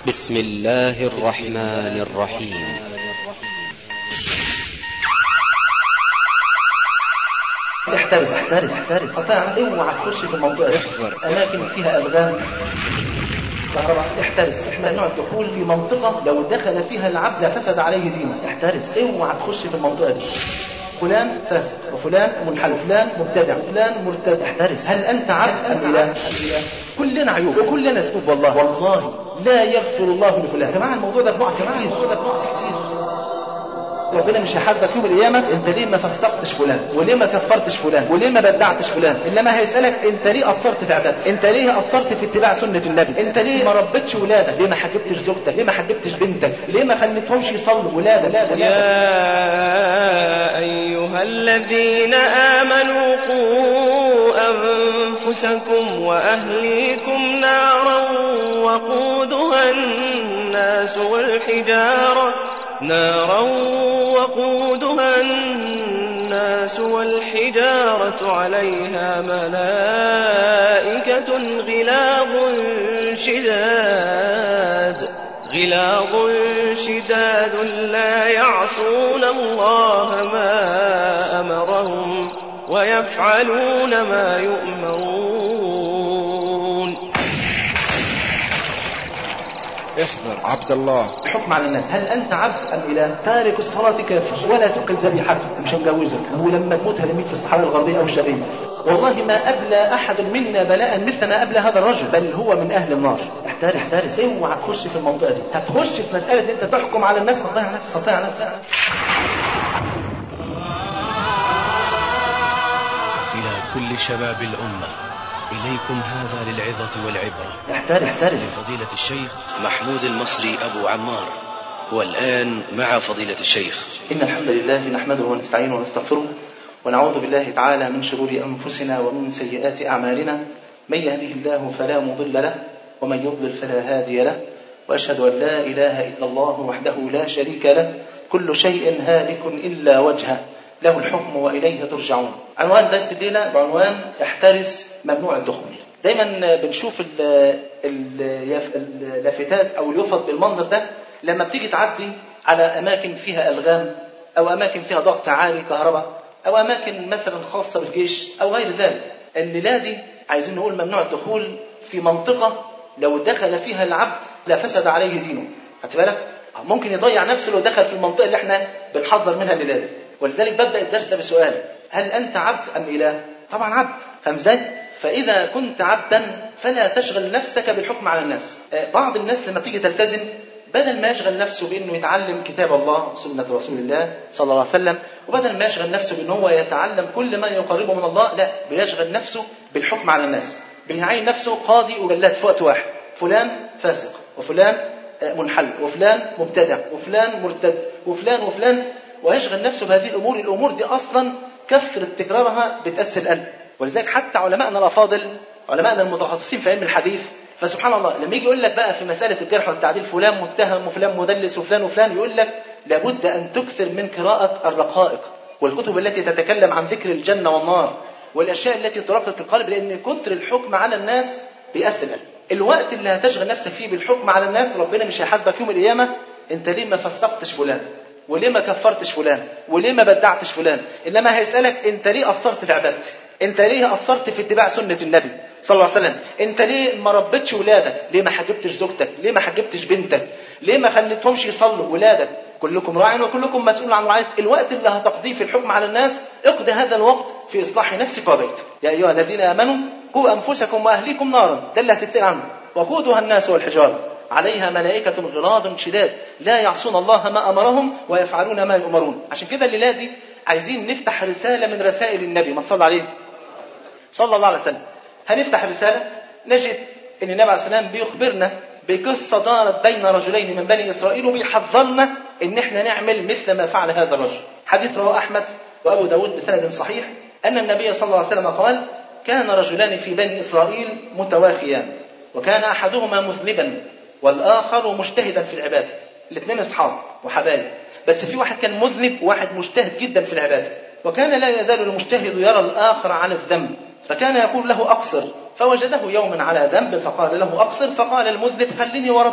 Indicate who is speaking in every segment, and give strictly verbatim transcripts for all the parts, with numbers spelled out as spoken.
Speaker 1: بسم الله الرحمن الرحيم.
Speaker 2: احترس احترس احترس قطع اوعى تخش في المنطقه دي. اماكن فيها الغام كهرباء احترس. ممنوع الدخول في منطقه لو دخل فيها العبد فسد عليه دينه. احترس اوعى تخش في المنطقه دي. فلان فاسد وفلان منحل وفلان مبتدع وفلان مرتد. احترس. هل انت عبد ام اله؟ كلنا عيوب وكلنا سبوب. والله والله لا يغفر الله لفلان. يا جماعه الموضوع ده بنقع فيه كتير. ربنا مش هيحاسبك يوم القيامه انت ليه ما فسقتش فلان وليه ما كفرتش فلان وليه ما بدعتش فلان، انما هيسالك انت ليه قصرت في عبادتك، انت ليه قصرت في اتباع سنه النبي، انت ليه ما ربيتش ولادك، ليه ما حجبتش زوجتك، ليه ما حجبتش بنتك، ليه ما خليتهمش يصلوا ولادك.
Speaker 3: يا ايها الذين امنوا قوا انفسكم واهليكم نارا وقودها الناس والحجاره نارا وقودها الناس والحجارة عليها ملائكة غلاظ شداد غلاظ شداد لا يعصون الله ما أمرهم ويفعلون ما يؤمرون.
Speaker 4: احذر عبد الله.
Speaker 2: الحكم على الناس. هل انت عبد ام اله؟ تارك الصلاه كافر ولا تؤكل ذبيحته. مش هنجوزك ولما تموت هنميت في الصحراء الغربيه او الشرقيه. والله ما ابلى احد منا بلاء مثل ما ابلى هذا الرجل، بل هو من اهل النار. احترس احترس اوعى تخش في المنطقه دي. هتخش في مساله انت تحكم على الناس هتضيع نفسك هتضيع نفسك.
Speaker 5: الى كل شباب الامه إليكم هذا للعظة والعبرة.
Speaker 2: احترس احترس.
Speaker 5: لفضيلة الشيخ محمود المصري أبو عمار. والآن مع فضيلة الشيخ.
Speaker 2: إن الحمد لله نحمده ونستعينه ونستغفره ونعوذ بالله تعالى من شرور أنفسنا ومن سيئات أعمالنا. من يهده الله فلا مضل له ومن يضلل فلا هادي له، وأشهد أن لا إله إلا الله وحده لا شريك له، كل شيء هالك إلا وجهه، له الحكم وإليه ترجعون. عنوان درس الليلة بعنوان احترس ممنوع الدخول. دايما بنشوف اللافتات أو اليفط بالمنظر ده لما بتيجي تعدي على أماكن فيها ألغام أو أماكن فيها ضغط عالي كهرباء أو أماكن مثلا خاصة بالجيش أو غير ذلك. الليلة دي عايزين نقول ممنوع الدخول في منطقة لو دخل فيها العبد لا فسد عليه دينه. خدت بالك؟ ممكن يضيع نفسه لو دخل في المنطقة اللي احنا بنحذر منها الليلة دي. ولذلك ببدأ الدرس ده بسؤال: هل أنت عبد أم إله؟ طبعا عبد. فاهم ازاي؟ فإذا كنت عبدا فلا تشغل نفسك بالحكم على الناس. بعض الناس لما تيجي تلتزم بدل ما يشغل نفسه بأنه يتعلم كتاب الله وسنة رسول الله صلى الله عليه وسلم، وبدل ما يشغل نفسه بأنه هو يتعلم كل ما يقربه من الله، لا، بيشغل نفسه بالحكم على الناس، بيعين نفسه قاضي وجلاد في وقت واحد. فلان فاسق وفلان منحل وفلان مبتدع وفلان مرتد وفلان وفلان، ويشغل نفسه بهذه الأمور. الأمور دي أصلا كثرة تكرارها بتأثر القلب. ولذلك حتى علماءنا الأفاضل، علماءنا المتخصصين في علم الحديث، فسبحان الله لما يجي يقول لك بقى في مسألة الجرح والتعديل فلان متهم وفلان مدلس وفلان وفلان، يقول لك لابد أن تكثر من قراءة الرقائق والكتب التي تتكلم عن ذكر الجنة والنار والأشياء التي ترقق القلب، لأن كثر الحكم على الناس بيأثر القلب. الوقت اللي هتشغل نفسك فيه بالحكم على الناس ربنا مش هيحاسبك يوم القيامة انت ليه ما فسقتش فلان وليه ما كفرتش فلان وليه ما بدعتش فلان، انما هيسألك انت ليه قصرت في عبادتك، انت ليه قصرت في اتباع سنة النبي صلى الله عليه وسلم، انت ليه ما ربيتش ولادك، ليه ما حجبتش زوجتك، ليه ما حجبتش بنتك، ليه ما خليتهمش يصلوا ولادك. كلكم راع وكلكم مسؤول عن رعايته. الوقت اللي هتقضيه في الحكم على الناس اقضي هذا الوقت في اصلاح نفسك وبيتك. يا ايها الذين امنوا قوا انفسكم واهليكم نارا، ده اللي هتتسال عنه، وقودها الناس والحجاره عليها ملائكة غلاظ شداد لا يعصون الله ما أمرهم ويفعلون ما يؤمرون. عشان كده الليلة دي عايزين نفتح رسالة من رسائل النبي، ما تصلى عليه صلى الله عليه وسلم. هنفتح رسالة نجد أن النبي عليه السلام بيخبرنا بقصة دارت بين رجلين من بني إسرائيل، وبيحذرنا أن احنا نعمل مثل ما فعل هذا الرجل. حديث رواه أحمد وأبو داود بسند صحيح أن النبي صلى الله عليه وسلم قال: كان رجلان في بني إسرائيل متواخيان، وكان أحدهما مذنبا والآخر مجتهدا في العبادة. الاثنين أصحاب وحبايب، بس في واحد كان مذنب وواحد مجتهد جدا في العبادة. وكان لا يزال المجتهد يرى الآخر على الذنب، فكان يقول له أقصر، فوجده يوما على ذنب فقال له أقصر، فقال المذنب: خلني وربي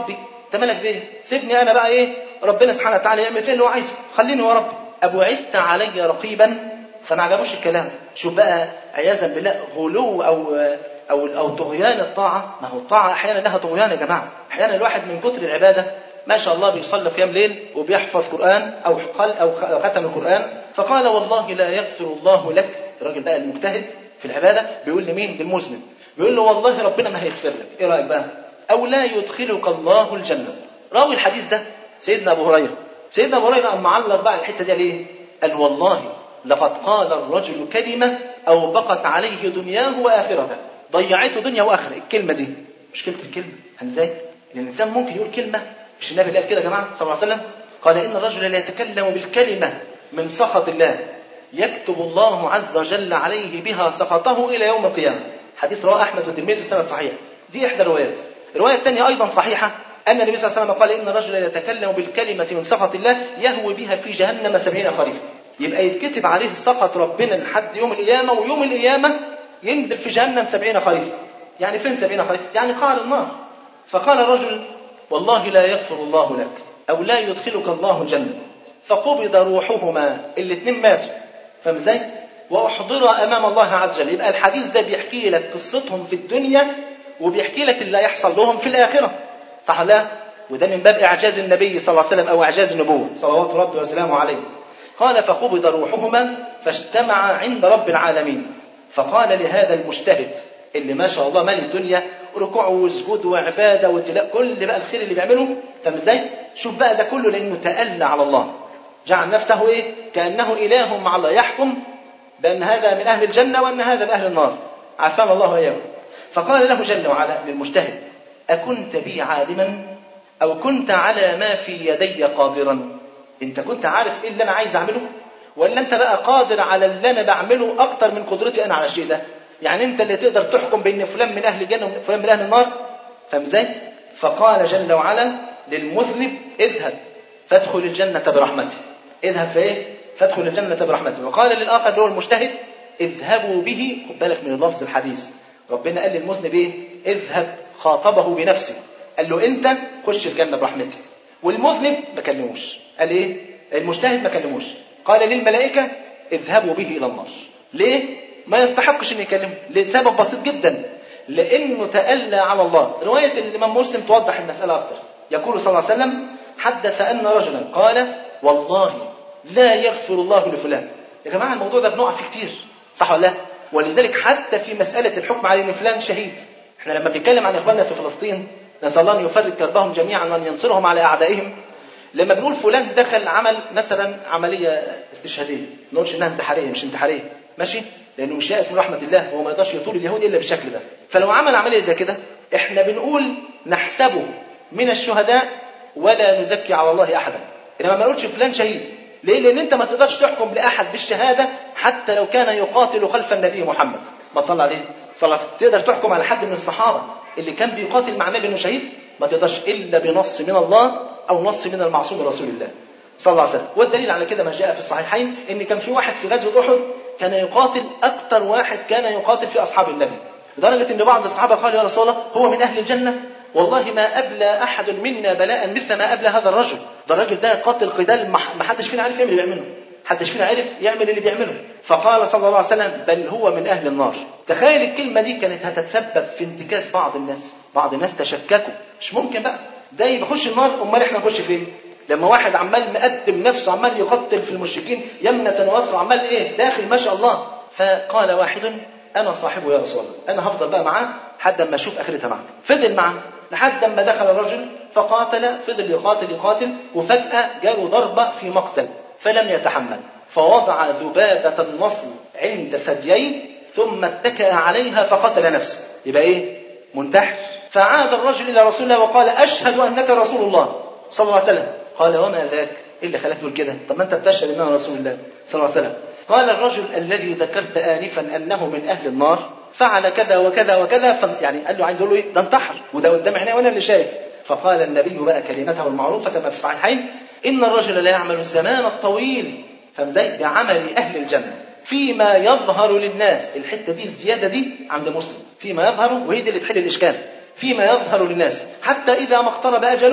Speaker 2: انت مالك بيه؟ سيبني انا بقى ايه، ربنا سبحانه وتعالى يعمل فيه اللي هو عايزه، خليني يا ربي. ابعثت علي رقيبا، فما عجبوش الكلام. شوف بقى عياذا بالله غلو او او او طغيان الطاعه. ما هو الطاعه احيانا لها طغيان يا جماعه، احيانا الواحد من كتر العباده ما شاء الله بيصلي قيام ليل وبيحفظ قران او قل او ختم القران، فقال والله لا يغفر الله لك. الراجل بقى المجتهد في العباده بيقول لمين؟ للمسلم، بيقول له والله ربنا ما هيغفر لك. ايه رايك بقى؟ او لا يدخلك الله الجنه. راوي الحديث ده سيدنا ابو هريره. سيدنا ابو هريره قام معلق بقى الحته دي ليه؟ قال والله لقد قال الرجل كلمه او بقت عليه دنياه واخرته، ضيعته دنيا واخره. الكلمه دي مشكله الكلمه ازاي؟ لان الانسان ممكن يقول كلمه، مش النبي قال كده يا جماعه صلى الله عليه وسلم؟ قال ان الرجل لا يتكلم بالكلمه من سخط الله يكتب الله عز وجل عليه بها سخطه الى يوم القيامه. حديث رواه احمد والترمذي بسند صحيح. دي احدى الروايات. الروايه الثانيه ايضا صحيحه، أن النبي صلى الله عليه وسلم قال إن الرجل يتكلم بالكلمة من سخط الله يهوي بها في جهنم سبعين خريفا. يبقى يتكتب عليه سخط ربنا لحد يوم القيامة، ويوم القيامة ينزل في جهنم سبعين خريفا. يعني فين سبعين خريفا؟ يعني قعر النار. فقال الرجل والله لا يغفر الله لك أو لا يدخلك الله الجنة. فقبض روحهما، الاثنين ماتوا، فاهم ازاي؟ وأحضر أمام الله عز وجل. يبقى الحديث ده بيحكي لك قصتهم في الدنيا وبيحكي لك اللي هيحصل لهم في الآخرة، صح لا؟ وده من باب إعجاز النبي صلى الله عليه وسلم أو إعجاز النبوة صلوات ربي وسلامه عليه. قال فقبض روحهما فاجتمع عند رب العالمين، فقال لهذا المجتهد اللي ما شاء الله مال الدنيا ركوع وسجود وعبادة وتلاء كل بقى الخير اللي بيعمله، فاهم ازاي؟ شوف بقى ده كله لأنه تألى على الله، جعل نفسه إيه؟ كأنه إله مع الله، يحكم بأن هذا من أهل الجنة وأن هذا من أهل النار، عافانا الله وإياه. فقال له جل وعلا للمجتهد أكنت بي عالما أو كنت على ما في يدي قادرا؟ أنت كنت عارف إيه اللي أنا عايز أعمله؟ ولا أنت بقى قادر على اللي أنا بعمله أكتر من قدرتي أنا على الشيء ده؟ يعني أنت اللي تقدر تحكم بين فلان من أهل الجنة وفلان من أهل النار، فاهم ازاي؟ فقال جل وعلا للمذنب اذهب فادخل الجنة برحمتي. اذهب في إيه؟ فادخل الجنة برحمتي. وقال للآخر اللي هو المجتهد اذهبوا به. خد بالك من اللفظ الحديث، ربنا قال للمذنب إيه؟ اذهب، خاطبه بنفسه، قال له أنت خش الجنة برحمتي. والمذنب ما كلموش، قال إيه؟ المجتهد ما كلموش، قال للملائكة اذهبوا به إلى النار. ليه؟ ما يستحقش أن يكلمه، لسبب بسيط جدا، لأنه تألى على الله. رواية الإمام مسلم توضح المسألة أكثر. يقول صلى الله عليه وسلم حدث أن رجلا قال والله لا يغفر الله لفلان. يا جماعة الموضوع ده بنقع فيه كتير، صح ولا لا؟ ولذلك حتى في مسألة الحكم على ان فلان شهيد، احنا لما بنتكلم عن اخواننا في فلسطين نسأل الله ان يفرج كربهم جميعا وان ينصرهم على اعدائهم، لما بنقول فلان دخل عمل مثلا عملية استشهادية، ما نقولش انها انتحارية، مش انتحارية، ماشي؟ لانه مش يائس من رحمة الله، هو ما يقدرش يطول اليهود الا بالشكل ده. فلو عمل عملية زي كده احنا بنقول نحسبه من الشهداء ولا نزكي على الله احدا، انما ما نقولش فلان شهيد. ليه؟ لأن أنت ما تقدرش تحكم لأحد بالشهادة حتى لو كان يقاتل خلف النبي محمد، ما صلى عليه صلى الله عليه وسلم. تقدر تحكم على حد من الصحابة اللي كان بيقاتل مع النبي إنه شهيد؟ ما تقدرش إلا بنص من الله أو نص من المعصوم رسول الله صلى الله عليه وسلم. والدليل على كده ما جاء في الصحيحين إن كان في واحد في غزوة أحد كان يقاتل أكثر واحد كان يقاتل في أصحاب النبي، لدرجة إن بعض الصحابة قال يا رسول الله هو من أهل الجنة؟ والله ما أبلى أحد منا بلاء مثل ما أبلى هذا الرجل. ده الرجل ده قاتل قتال ما حدش فينا عارف يعمل اللي بيعمله، حدش فينا عارف يعمل اللي بيعمله. فقال صلى الله عليه وسلم بل هو من أهل النار. تخيل الكلمة دي كانت هتتسبب في انتكاس بعض الناس، بعض الناس تشككوا، مش ممكن بقى ده يخش النار، أمال إحنا نخش فين؟ لما واحد عمال مقدم نفسه عمال يقتل في المشركين يمنة ويسرى، عمال إيه داخل ما شاء الله. فقال واحد أنا صاحبه يا رسول الله، أنا هفضل بقى معاه لحد ما أشوف آخرتها معه. فضل معه لحد ما دخل الرجل فقاتل، فضل يقاتل يقاتل وفجأة جاله ضربة في مقتل فلم يتحمل، فوضع ذبابة النصل عند ثدييه ثم اتكأ عليها فقتل نفسه. يبقى إيه؟ منتحر. فعاد الرجل إلى رسول الله وقال أشهد أنك رسول الله صلى الله عليه وسلم. قال وما ذاك؟ إيه اللي خلاك تقول كده؟ طب ما أنت بتشهد أنه رسول الله صلى الله عليه وسلم. قال الرجل الذي ذكرت آنفا أنه من أهل النار فعل كذا وكذا وكذا، ف... يعني قال له عايز اقول له ايه؟ ده انتحر وده قدام عيني وانا اللي شايف. فقال النبي بقى كلمته المعروفه كما في الصحيحين ان الرجل لا يعمل الزمان الطويل فازاي بعمل اهل الجنه فيما يظهر للناس. الحته دي الزياده دي عند مسلم، فيما يظهر، وهي دي اللي تحل الاشكال، فيما يظهر للناس حتى اذا ما اقترب اجله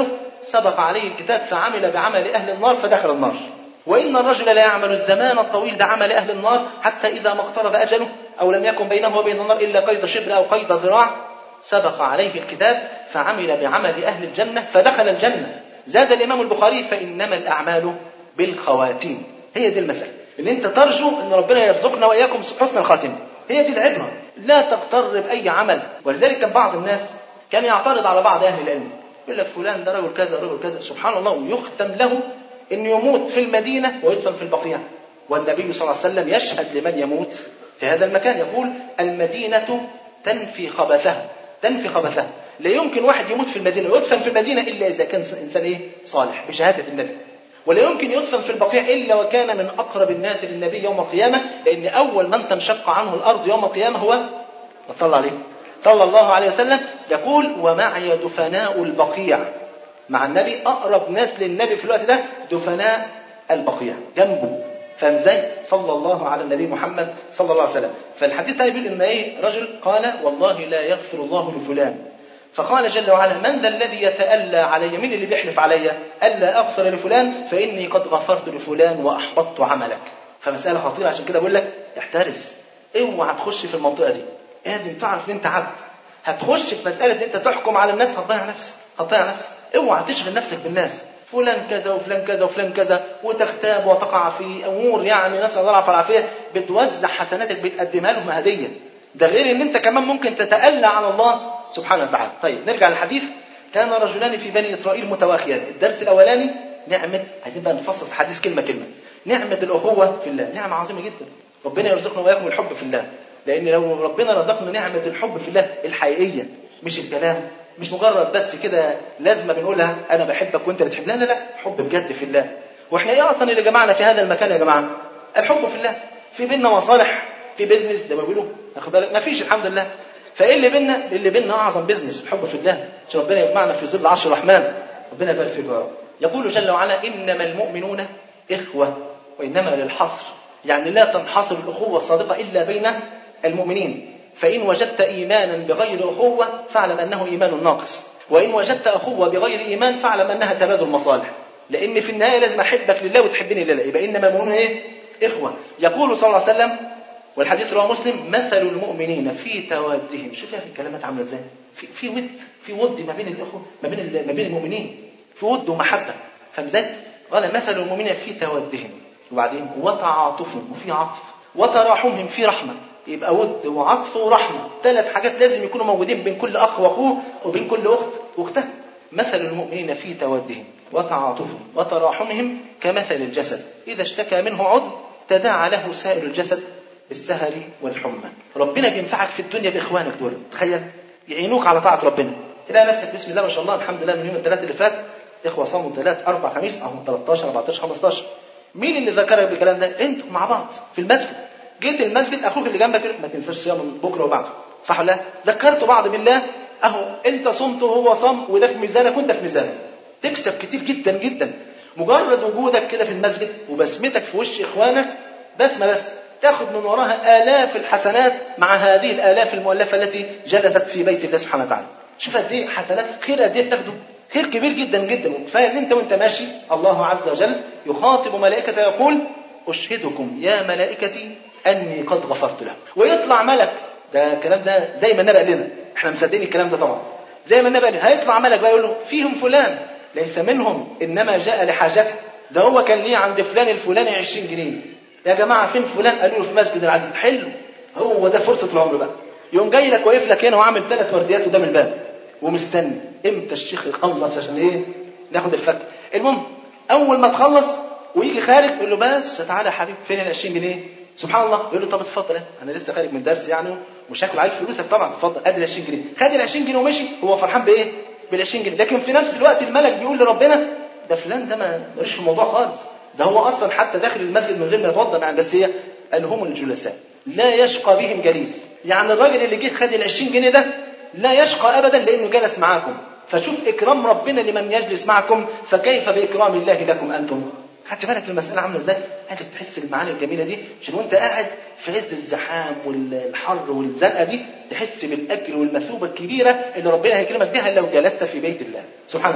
Speaker 2: سبق عليه الكتاب فعمل بعمل أهل النار فدخل النار. وإن الرجل لا يعمل الزمان الطويل بعمل أهل النار حتى إذا ما اقترب أجله أو لم يكن بينه وبين النار إلا قيد شبر أو قيد ذراع سبق عليه الكتاب فعمل بعمل أهل الجنة فدخل الجنة. زاد الإمام البخاري فإنما الأعمال بالخواتيم. هي دي المسألة اللي أنت ترجو أن ربنا يرزقنا وإياكم حسن الخاتمة. هي دي العبرة، لا تغتر بأي عمل. ولذلك كان بعض الناس كان يعترض على بعض أهل العلم يقول لك فلان ده رجل كذا رجل كذا، سبحان الله، ويختم له أن يموت في المدينة ويدفن في البقيع. والنبي صلى الله عليه وسلم يشهد لمن يموت في هذا المكان يقول المدينة تنفي خبثها، تنفي خبثها. لا يمكن واحد يموت في المدينة ويدفن في المدينة إلا إذا كان إنسان إيه؟ صالح بشهادة النبي. ولا يمكن يدفن في البقيع إلا وكان من أقرب الناس للنبي يوم القيامة، لأن أول من تنشق عنه الأرض يوم القيامة هو صلى عليه صلى الله عليه وسلم. يقول ومعي دفناء البقيع، مع النبي أقرب ناس للنبي في الوقت ده دفناء البقيع جنبه. فازاي صلى الله على النبي محمد صلى الله عليه وسلم. فالحديث ده يقول إن إيه رجل قال والله لا يغفر الله لفلان، فقال جل وعلا من ذا الذي يتألى علي، من اللي بيحلف علي ألا أغفر لفلان فإني قد غفرت لفلان وأحبطت عملك. فمسألة خطيرة، عشان كده بقول لك احترس، اوعى تخش في المنطقة دي. لازم تعرف ان انت عبد. هتخش في مسألة ان انت تحكم على الناس هتضيع نفسك، هتضيع نفسك. اوعى تشغل نفسك بالناس، فلان كذا وفلان كذا وفلان كذا، وتغتاب وتقع في امور يعني نسأل الله العافية، بتوزع حسناتك بتقدمها لهم هدية. ده غير ان انت كمان ممكن تتألى على الله سبحانه وتعالى. طيب نرجع للحديث. كان رجلان في بني إسرائيل متواخيان. الدرس الأولاني نعمة، عايزين بقى نفصص حديث كلمة كلمة. نعمة الأخوة في الله نعمة عظيمة جدا. ربنا يرزقنا وإياكم الحب في الله، لأن لو ربنا رزقنا نعمة الحب في الله الحقيقية، مش الكلام، مش مجرد بس كده لازمة بنقولها أنا بحبك وأنت بتحب، لا لا لا، حب بجد في الله. وإحنا إيه أصلا اللي جمعنا في هذا المكان يا جماعة؟ الحب في الله. في بيننا مصالح، في بيزنس زي ما بيقولوا، واخد بالك؟ ما فيش الحمد لله. فايه اللي بيننا؟ اللي بيننا اعظم بيزنس الحب في الله، عشان ربنا يجمعنا في ظل عرش الرحمن. ربنا يبارك فيك يا رب. يقول جل وعلا انما المؤمنون اخوه، وانما للحصر، يعني لا تنحصر الاخوه الصادقه الا بين المؤمنين. فان وجدت ايمانا بغير اخوه فاعلم انه ايمان ناقص، وان وجدت اخوه بغير ايمان فاعلم انها تبادل مصالح. لان في النهايه لازم احبك لله وتحبني لله، يبقى انما المؤمنون ايه؟ اخوه. يقول صلى الله عليه وسلم والحديث رواه مسلم مثل المؤمنين في توادهم. شوف يا اخي الكلمات عامله ازاي، في في ود في ود ما بين الاخوه، ما بين ما بين المؤمنين، في ود ومحبه. فاهم ازاي؟ قال مثل المؤمنين في توادهم، وبعدين وتعاطفهم، وفي عطف، وتراحمهم، في رحمه. يبقى ود وعطف ورحمه، ثلاث حاجات لازم يكونوا موجودين بين كل اخ واخوه وبين كل اخت واختها. مثل المؤمنين في توادهم وتعاطفهم وتراحمهم كمثل الجسد اذا اشتكى منه عضو تداعى له سائر الجسد بالسهر والحمى. ربنا بينفعك في الدنيا باخوانك دول، تخيل، يعينوك على طاعه ربنا. تلاقي نفسك بسم الله ما شاء الله الحمد لله من يوم الثلاث اللي فات اخوه صاموا ثلاث اربع خميس اهو ثلاثة عشر أربعة عشر خمسة عشر. مين اللي ذكرك بالكلام ده؟ انتوا مع بعض في المسجد. جيت المسجد اخوك اللي جنبك ما تنساش صيام بكره وبعده، صح ولا لا؟ ذكرتوا بعض بالله، اهو انت صمت وهو صام، وده في ميزانك وانت في ميزانك. تكسب كتير جدا جدا. مجرد وجودك كده في المسجد وبسمتك في وش اخوانك، بسمه بس تاخذ من وراها آلاف الحسنات مع هذه الآلاف المؤلفة التي جلست في بيت الله سبحانه وتعالى. شوف قد ايه حسنات، خير قد ايه تاخده، خير كبير جدا جدا. وكفايه ان انت وانت ماشي الله عز وجل يخاطب ملائكته يقول أشهدكم يا ملائكتي أني قد غفرت له. ويطلع ملك، ده الكلام ده زي ما النبي قال لنا، احنا مصدقين الكلام ده طبعا، زي ما النبي قال لنا. هيطلع ملك بقى يقول له فيهم فلان ليس منهم إنما جاء لحاجته، ده هو كان ليه عند فلان الفلاني عشرين جنيه. يا جماعة فين فلان؟ قالوا له في مسجد العزيز. حلو، هو ده فرصة العمر بقى. يوم جاي لك واقف لك هنا وعامل ثلاث ورديات قدام الباب ومستني امتى الشيخ يخلص عشان ايه ناخد الفك. المهم اول ما تخلص ويجي خارج يقول له بس تعالى يا حبيبي فين ال عشرين جنيه؟ سبحان الله. يقول له طب اتفضل انا لسه خارج من درس يعني ومش هاكل عليك فلوسك طبعا، اتفضل ادي ال عشرين جنيه. خد ال عشرين جنيه ومشي، هو فرحان بايه؟ بال عشرين جنيه. لكن في نفس الوقت الملك بيقول لربنا ده فلان ده ما ماليش في الموضوع خالص، ده هو اصلا حتى داخل المسجد من غير ما يتوضا يعني، بس هي قال هم الجلساء لا يشقى بهم جليس. يعني الراجل اللي جه خد ال عشرين جنيه ده لا يشقى ابدا لانه جلس معاكم. فشوف اكرام ربنا لمن يجلس معكم، فكيف باكرام الله لكم انتم؟ خدت بالك المساله عامله ازاي؟ عايزك تحس بالمعاني الجميله دي عشان وانت قاعد في عز الزحام والحر والزنقه دي تحس بالاجر والمثوبه الكبيره اللي ربنا هيكرمك بها لو جلست في بيت الله سبحانه وتعالى.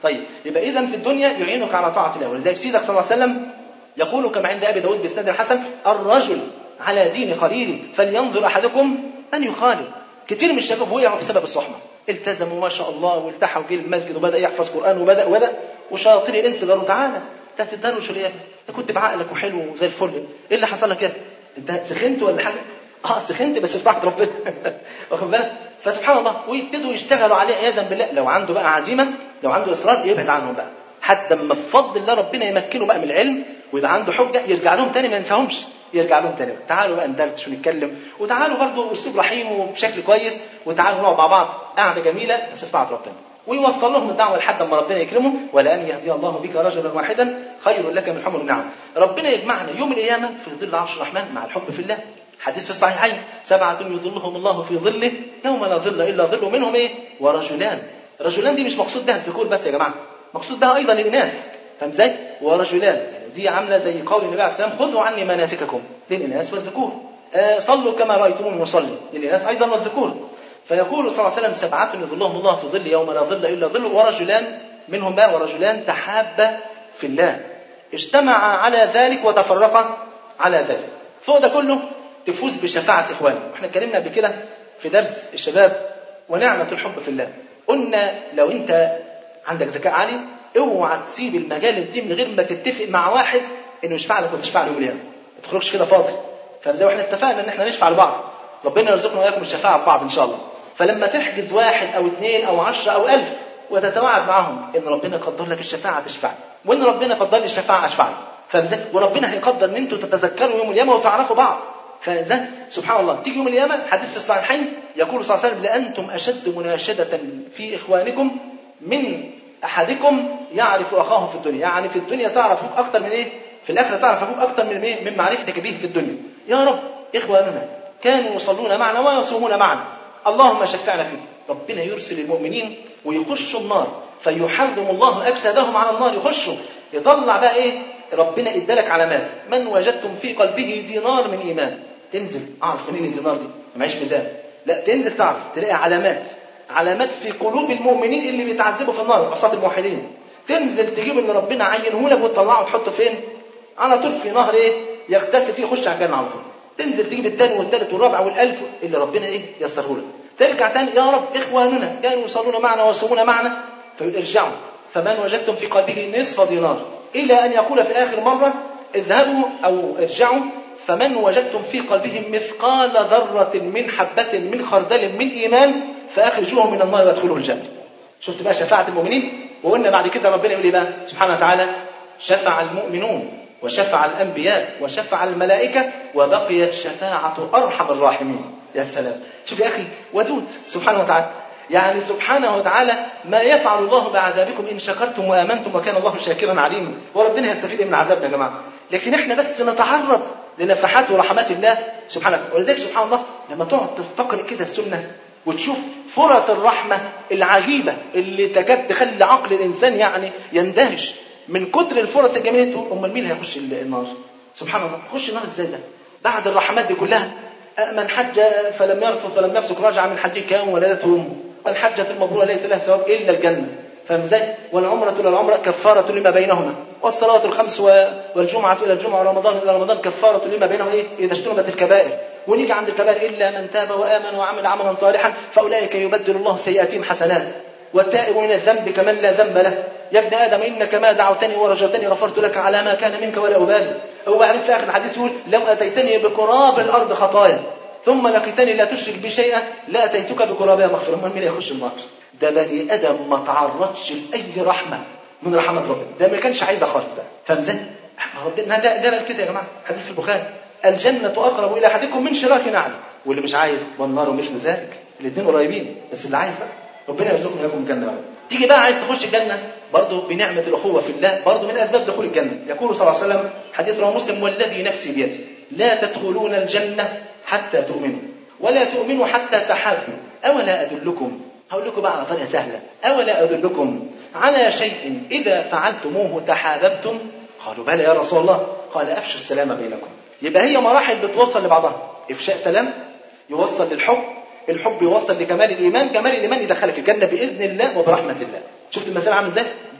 Speaker 2: طيب يبقى إذا في الدنيا يعينك على طاعة الله. ولذلك سيدك صلى الله عليه وسلم يقول كما عند أبي داود بإسناد الحسن: الرجل على دين خليله فلينظر أحدكم من يخالل. كتير من الشباب وقعوا بسبب الصحبة، التزموا ما شاء الله والتحى وجه المسجد وبدأ يحفظ قرآن وبدأ وبدأ وشياطين الإنس قالوا: تعالى أنت هتتدرج ليه؟ أنت كنت بعقلك وحلو وزي الفل، إيه اللي حصل لك؟ أنت سخنت ولا حاجة؟ اه سخنت بس في طاعة ربنا. واخد بالك؟ فسبحان الله ويبتدوا يشتغلوا عليه عياذا بالله. لو عنده بقى عزيمة، لو عنده إصرار، يبعد عنهم بقى حتى ما بفضل الله ربنا يمكنه بقى من العلم ويبقى عنده حجة يرجع لهم تاني، ما ينساهمش، يرجع لهم تاني. تعالوا بقى ندردش ونتكلم، وتعالوا برضه اسلوب رحيم وبشكل كويس، وتعالوا نقعد مع بعض قعدة جميلة بس في طاعة ربنا، ويوصل لهم الدعوة لحد ما ربنا يكرمهم. ولأن يهدي الله بك رجلا واحدا خير لك من حمر النعم. ربنا يجمعنا يوم القيامة في ظل عرش الرحمن مع الحب في الله. حديث في الصحيحين: سبعة يظلهم الله في ظله يوم لا ظل إلا ظله، منهم إيه؟ ورجلان. رجلان دي مش مقصود بها الذكور بس يا جماعة، مقصود بها أيضا الإناث. فاهم ازاي؟ ورجلان يعني دي عاملة زي قول النبي عليه السلام: خذوا عني مناسككم، للإناث والذكور. آه صلوا كما رأيتموني نصلي، للإناث أيضا والذكور. فيقول صلى الله عليه وسلم: سبعة يظلهم الله في ظل يوم لا ظل إلا ظله، ورجلان منهم بقى ورجلان تحابا في الله اجتمعا على ذلك وتفرقا على ذلك. فوق ده كله تفوز بشفاعة إخوانك. واحنا اتكلمنا قبل كده في درس الشباب ونعمة الحب في الله، قلنا لو انت عندك ذكاء عالي اوعى تسيب المجالس دي من غير ما تتفق مع واحد انه يشفع لك وتشفع له يوم القيامة. ما تخرجش كده فاضي. فزي ما احنا اتفقنا ان احنا نشفع لبعض، ربنا يرزقنا واياكم الشفاعة لبعض ان شاء الله. فلما تحجز واحد او اثنين او عشرة او ألف وتتوعد معهم ان ربنا يقدر لك الشفاعة تشفع، وان ربنا قدر لي الشفاعة اشفع له، فازاي؟ وربنا هيقدر ان انتوا تتذكروا يوم القيامة وتعرفوا بعض. فازاي؟ سبحان الله. تيجي يوم القيامة، حديث في الصحيحين يقول صلى الله عليه وسلم: لأنتم أشد مناشدة في إخوانكم من أحدكم يعرف أخاه في الدنيا. يعني في الدنيا تعرف أخوك أكتر من إيه؟ في الآخرة تعرف أخوك أكتر من إيه؟ من معرفتك به في الدنيا. يا رب إخواننا كانوا يصلون معنا ويصومون معنا، اللهم شفعنا فيه. ربنا يرسل المؤمنين ويخشوا النار فيحرم الله أجسادهم على النار، يخشوا يطلع بقى إيه؟ ربنا ادالك علامات: من وجدتم في قلبه دينار من إيمان. تنزل أعرف منين الدينار دي؟ معيش ميزان، لا تنزل تعرف تلاقي علامات، علامات في قلوب المؤمنين اللي بيتعذبوا في النار، عصاة الموحدين. تنزل تجيب اللي ربنا عينه لك وتطلعه وتحطه فين؟ على طول في نهر ايه؟ يغتسل فيه، يخش على الجنة على طول. تنزل تجيب الثاني والثالث والرابع والألف اللي ربنا ايه؟ يسره لك. ترجع تاني: يا رب إخواننا كانوا يصلون معنا ويصومون معنا. فيرجعوا: فمن وجدتم في قلبه نصف دينار، إلى أن يقول في آخر مرة: اذهبوا أو ارجعوا فمن وجدتم في قلبهم مثقال ذرة من حبة من خردل من إيمان فأخرجوهم من النار وادخلوه الجنة. شفت بقى شفاعة المؤمنين؟ وقلنا بعد كده ربنا يقول إيه بقى سبحانه وتعالى: شفع المؤمنون وشفع الأنبياء وشفع الملائكة وبقيت شفاعة أرحم الراحمين. يا سلام، شوف يا أخي ودود سبحانه وتعالى. يعني سبحانه وتعالى ما يفعل الله بعذابكم إن شكرتم وآمنتم وكان الله شاكرا عليما. وربنا يستفيد من عذابنا يا جماعة، لكن احنا بس نتعرض لنفحات ورحمات الله سبحانه وتعالى. ولذلك سبحان الله لما تقعد تستقرئ كده السنة وتشوف فرص الرحمة العجيبة اللي تكاد تخلي عقل الإنسان يعني يندهش من كتر الفرص الجميلة، تقول أمال مين هيخش النار؟ سبحان الله، يخش النار ازاي ده؟ بعد الرحمات دي كلها: من حج فلم يرفث ولم يفسق رجع من حجه كيوم ولدته أمه، والحجة المبرورة ليس لها ثواب إلا الجنة. فاهم ازاي؟ والعمرة إلى العمرة كفارة لما بينهما، والصلاة الخمس والجمعة إلى الجمعة ورمضان إلى رمضان كفارة لما بينهما إيه؟ إذا اجتنبت الكبائر. ونيجي عند الكبائر: إلا من تاب وآمن وعمل عملا صالحا فأولئك يبدل الله سيئاتهم حسنات، والتائب من الذنب كمن لا ذنب له. يا ابن آدم إنك ما دعوتني ورجوتني غفرت لك على ما كان منك ولا أبالي. وبعدين في آخر الحديث يقول: لو أتيتني بقراب الأرض خطايا ثم لقيتني لا تشرك بي شيئا لا أتيتك بقرابها مغفرة. من مين يخش النار؟ ده بني آدم ما تعرضش لأي رحمة من رحمة ربنا، ده ما كانش عايز خالص ده. فاهم ازاي؟ ربنا ده ده كده يا جماعة. حديث في البخاري: الجنة أقرب إلى أحدكم من شراك نعل. واللي مش عايز والنار مثل ذلك. الاثنين قريبين، بس اللي عايز بقى ربنا يرزقنا وياكم الجنة بقى. تيجي بقى عايز تخش الجنة برضه بنعمة الأخوة في الله، برضه من أسباب دخول الجنة. يقول صلى الله عليه وسلم حديث رواه مسلم: والذي نفسي بيده لا تدخلون الجنة حتى تؤمنوا ولا تؤمنوا حتى تحابوا أولا أدلكم. هقول لكم بقى على طريقة سهلة: أولا أدلكم على شيء إذا فعلتموه تحاببتم؟ قالوا بلى يا رسول الله. قال: أفشوا السلام بينكم. يبقى هي مراحل بتوصل لبعضها: إفشاء سلام يوصل للحب، الحب يوصل لكمال الإيمان، كمال الإيمان يدخلك الجنة بإذن الله وبرحمة الله. شفت المسألة عامل ازاي؟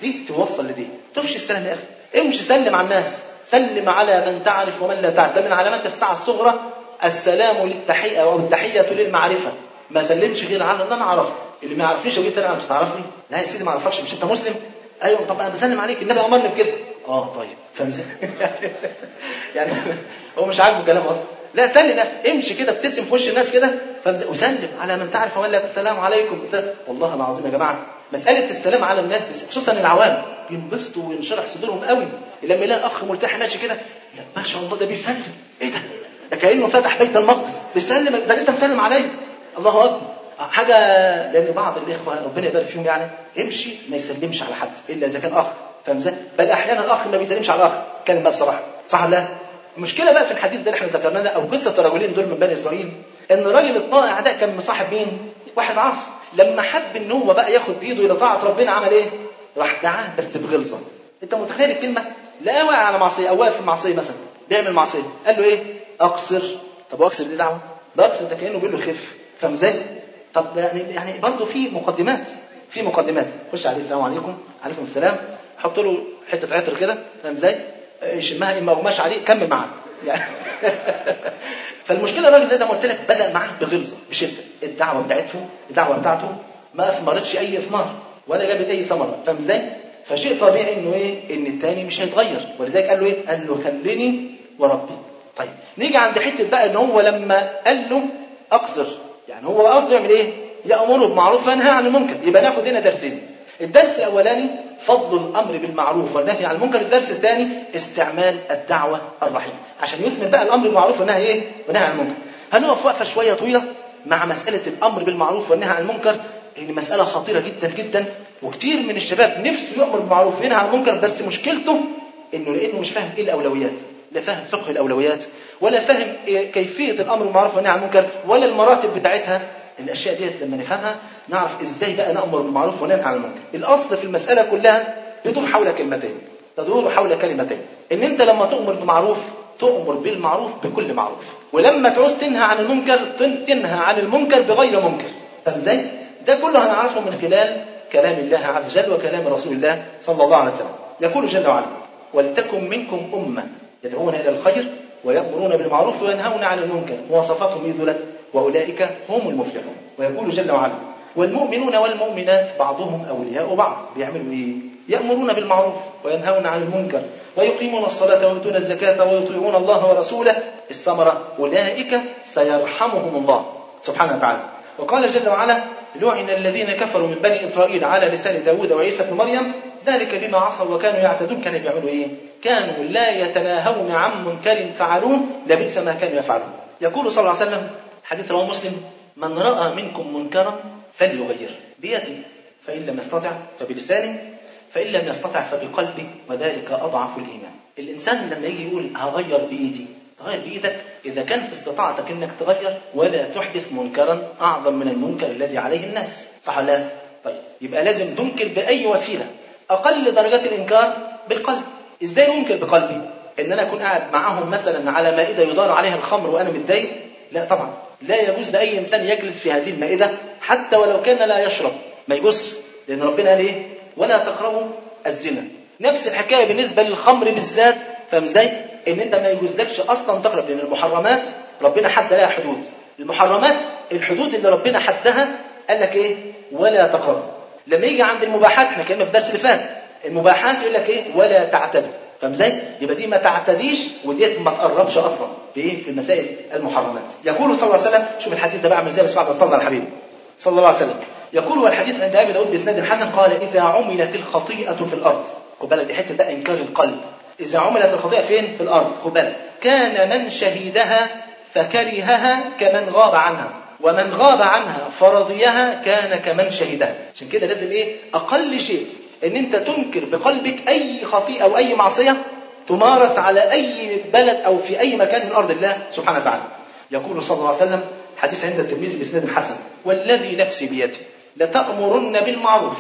Speaker 2: دي توصل لدي. تفشي السلام يا اخي، امشي سلم على الناس، سلم على من تعرف ومن لا تعرف. ده من علامات الساعه الصغرى السلام للتحيه او التحيه للمعرفه. ما سلمش غير على اللي انا اعرفه، اللي ما يعرفنيش يقول سلام مش تعرفني؟ لا يا سيدي ما اعرفكش، مش انت مسلم؟ ايوه طب انا بسلم عليك، النبي امرني بكده. اه طيب فاهم يعني هو مش عاجبه كلام اصلا. لا سلم، امشي كده ابتسم في وش الناس كده وسلم على من تعرف ومن لا. السلام عليكم. والله العظيم يا جماعه مساله السلام على الناس خصوصا العوام بينبسطوا وينشرح صدورهم قوي لما يلاقي اخ ملتحي ماشي كده، ما شاء الله ده بيسلم، ايه ده؟ ده كانه فتح بيت المقدس بيسلم، ده لسه مسلم عليا، الله اكبر. حاجه، لان بعض الاخوه ربنا يبارك فيهم يعني يمشي ما يسلمش على حد الا اذا كان اخ، فاهم ازاي؟ بل احيانا الاخ ما بيسلمش على الاخ، كان بقى بصراحه صح ولا لا؟ المشكله بقى في الحديث ده اللي احنا ذكرناه او قصه الرجلين دول من بني اسرائيل، ان الراجل الطائع ده كان مصاحب مين؟ واحد عاصي. لما حب ان هو بقى ياخد بايده الى طاعه ربنا عمل ايه؟ راح دعاه بس بغلظه. انت متخيل الكلمه؟ لا واقع على معصيه او واقف في معصيه مثلا بيعمل معصيه، قال له ايه؟ اقصر. طب اقصر دي دعوه؟ ده اقصر ده كانه بيقول له خف، فاهم ازاي؟ طب يعني يعني برضه في مقدمات، في مقدمات. خش عليه السلام عليكم، عليكم السلام، حط له حته عطر كده، فاهم ازاي؟ يشمها اما قماش عليه، كمل معاه يعني. فالمشكله الراجل ده زي ما قلت لك بدا معاه بغلظه بشده. الدعوه بتاعته الدعوه بتاعته ما اثمرتش اي اثمار ولا جابت اي ثمره، فاهم ازاي؟ فشيء طبيعي انه ايه؟ ان الثاني مش هيتغير، ولذلك قال له ايه؟ قال له خليني وربي. طيب نيجي عند حته بقى ان هو لما قال له اقصر، يعني هو قصده يعمل ايه؟ يأمره بالمعروف وينهى عن المنكر. يبقى ناخد هنا درسين. الدرس الاولاني فضل الامر بالمعروف والنهي عن المنكر. الدرس الثاني استعمال الدعوه الرحيمه عشان يثمر بقى الامر بالمعروف والنهي ايه؟ والنهي عن المنكر. هنقف وقفه شويه طويله مع مساله الامر بالمعروف والنهي عن المنكر، لان مساله خطيره جدا جدا، وكتير من الشباب نفسه يأمر بالمعروف وينهى عن المنكر، بس مشكلته انه لانه مش فاهم ايه الاولويات، لا فاهم فقه الاولويات ولا فاهم إيه كيفيه الامر بالمعروف والنهي عن المنكر ولا المراتب بتاعتها. الاشياء ديت لما نفهمها نعرف ازاي بقى نأمر بالمعروف وننهى عن المنكر. الاصل في المساله كلها تدور حول كلمتين، تدور حول كلمتين، ان انت لما تؤمر بالمعروف تؤمر بالمعروف بكل معروف، ولما تعوز تنهى عن المنكر تنهى عن المنكر بغير منكر. فاهم ازاي؟ ده كله هنعرفه من خلال كلام الله عز وجل وكلام رسول الله صلى الله عليه وسلم. يقول جل وعلا: ولتكن منكم امه يدعون الى الخير ويأمرون بالمعروف وينهون عن المنكر وصفاتهم ذلت واولئك هم المفلحون. ويقول جل وعلا: والمؤمنون والمؤمنات بعضهم اولياء بعض. بيعملوا ايه؟ يأمرون بالمعروف وينهون عن المنكر ويقيمون الصلاة ويؤتون الزكاة ويطيعون الله ورسوله. الثمرة: أولئك سيرحمهم الله سبحانه وتعالى. وقال جل وعلا: لعن الذين كفروا من بني إسرائيل على لسان داود وعيسى بن مريم ذلك بما عصوا وكانوا يعتدون. كانوا بيعملوا ايه؟ كانوا لا يتناهون عن منكر فعلوه لبئس ما كانوا يفعلون. يقول صلى الله عليه وسلم، حديث رواه مسلم: من رأى منكم منكرا فليغير بيده فإن لم يستطع فبلسانه فإن لم يستطع فبقلبه وذلك أضعف الإيمان. الإنسان لما يجي يقول هغير بإيدي، تغير بإيدك إذا كان في استطاعتك إنك تغير ولا تحدث منكرا أعظم من المنكر الذي عليه الناس، صح ولا لا؟ طيب يبقى لازم تنكر بأي وسيلة. أقل درجات الإنكار بالقلب. إزاي أنكر بقلبي؟ إن أنا أكون قاعد معهم مثلا على مائدة يدار عليها الخمر وأنا متضايق؟ لا طبعا، لا يجوز لأي إنسان يجلس في هذه المائدة حتى ولو كان لا يشرب، ما يجوز، لأن ربنا قال إيه؟ ولا تقربوا الزنا. نفس الحكاية بالنسبة للخمر بالذات، فاهم ازاي؟ ان انت ما يجوزلكش اصلا تقرب، لان المحرمات ربنا حد لها حدود. المحرمات الحدود اللي ربنا حدها قال لك ايه؟ ولا تقرب. لما يجي عند المباحات، احنا كنا في الدرس اللي فات، المباحات يقول لك ايه؟ ولا تعتدوا، فاهم ازاي؟ يبقى دي ما تعتديش وديت ما تقربش اصلا بايه؟ في المسائل المحرمات. يقول صلى الله عليه وسلم، شوف الحديث ده بقى عامل ازاي بس بعد ما تصلي على الحبيب صلى الله عليه وسلم. يقول والحديث عند ابي داود باسناد حسن قال: اذا عملت الخطيئه في الارض، خد بالك دي حته بقى انكار القلب. اذا عملت الخطيئه فين؟ في الارض، خد بالك، كان من شهدها فكرهها كمن غاب عنها، ومن غاب عنها فرضيها كان كمن شهدها. عشان كده لازم ايه؟ اقل شيء ان انت تنكر بقلبك اي خطيئه او اي معصيه تمارس على اي بلد او في اي مكان من ارض الله سبحانه وتعالى. يقول صلى الله عليه وسلم، حديث عند الترمذي باسناد حسن: والذي نفسي بيده لتأمرن بالمعروف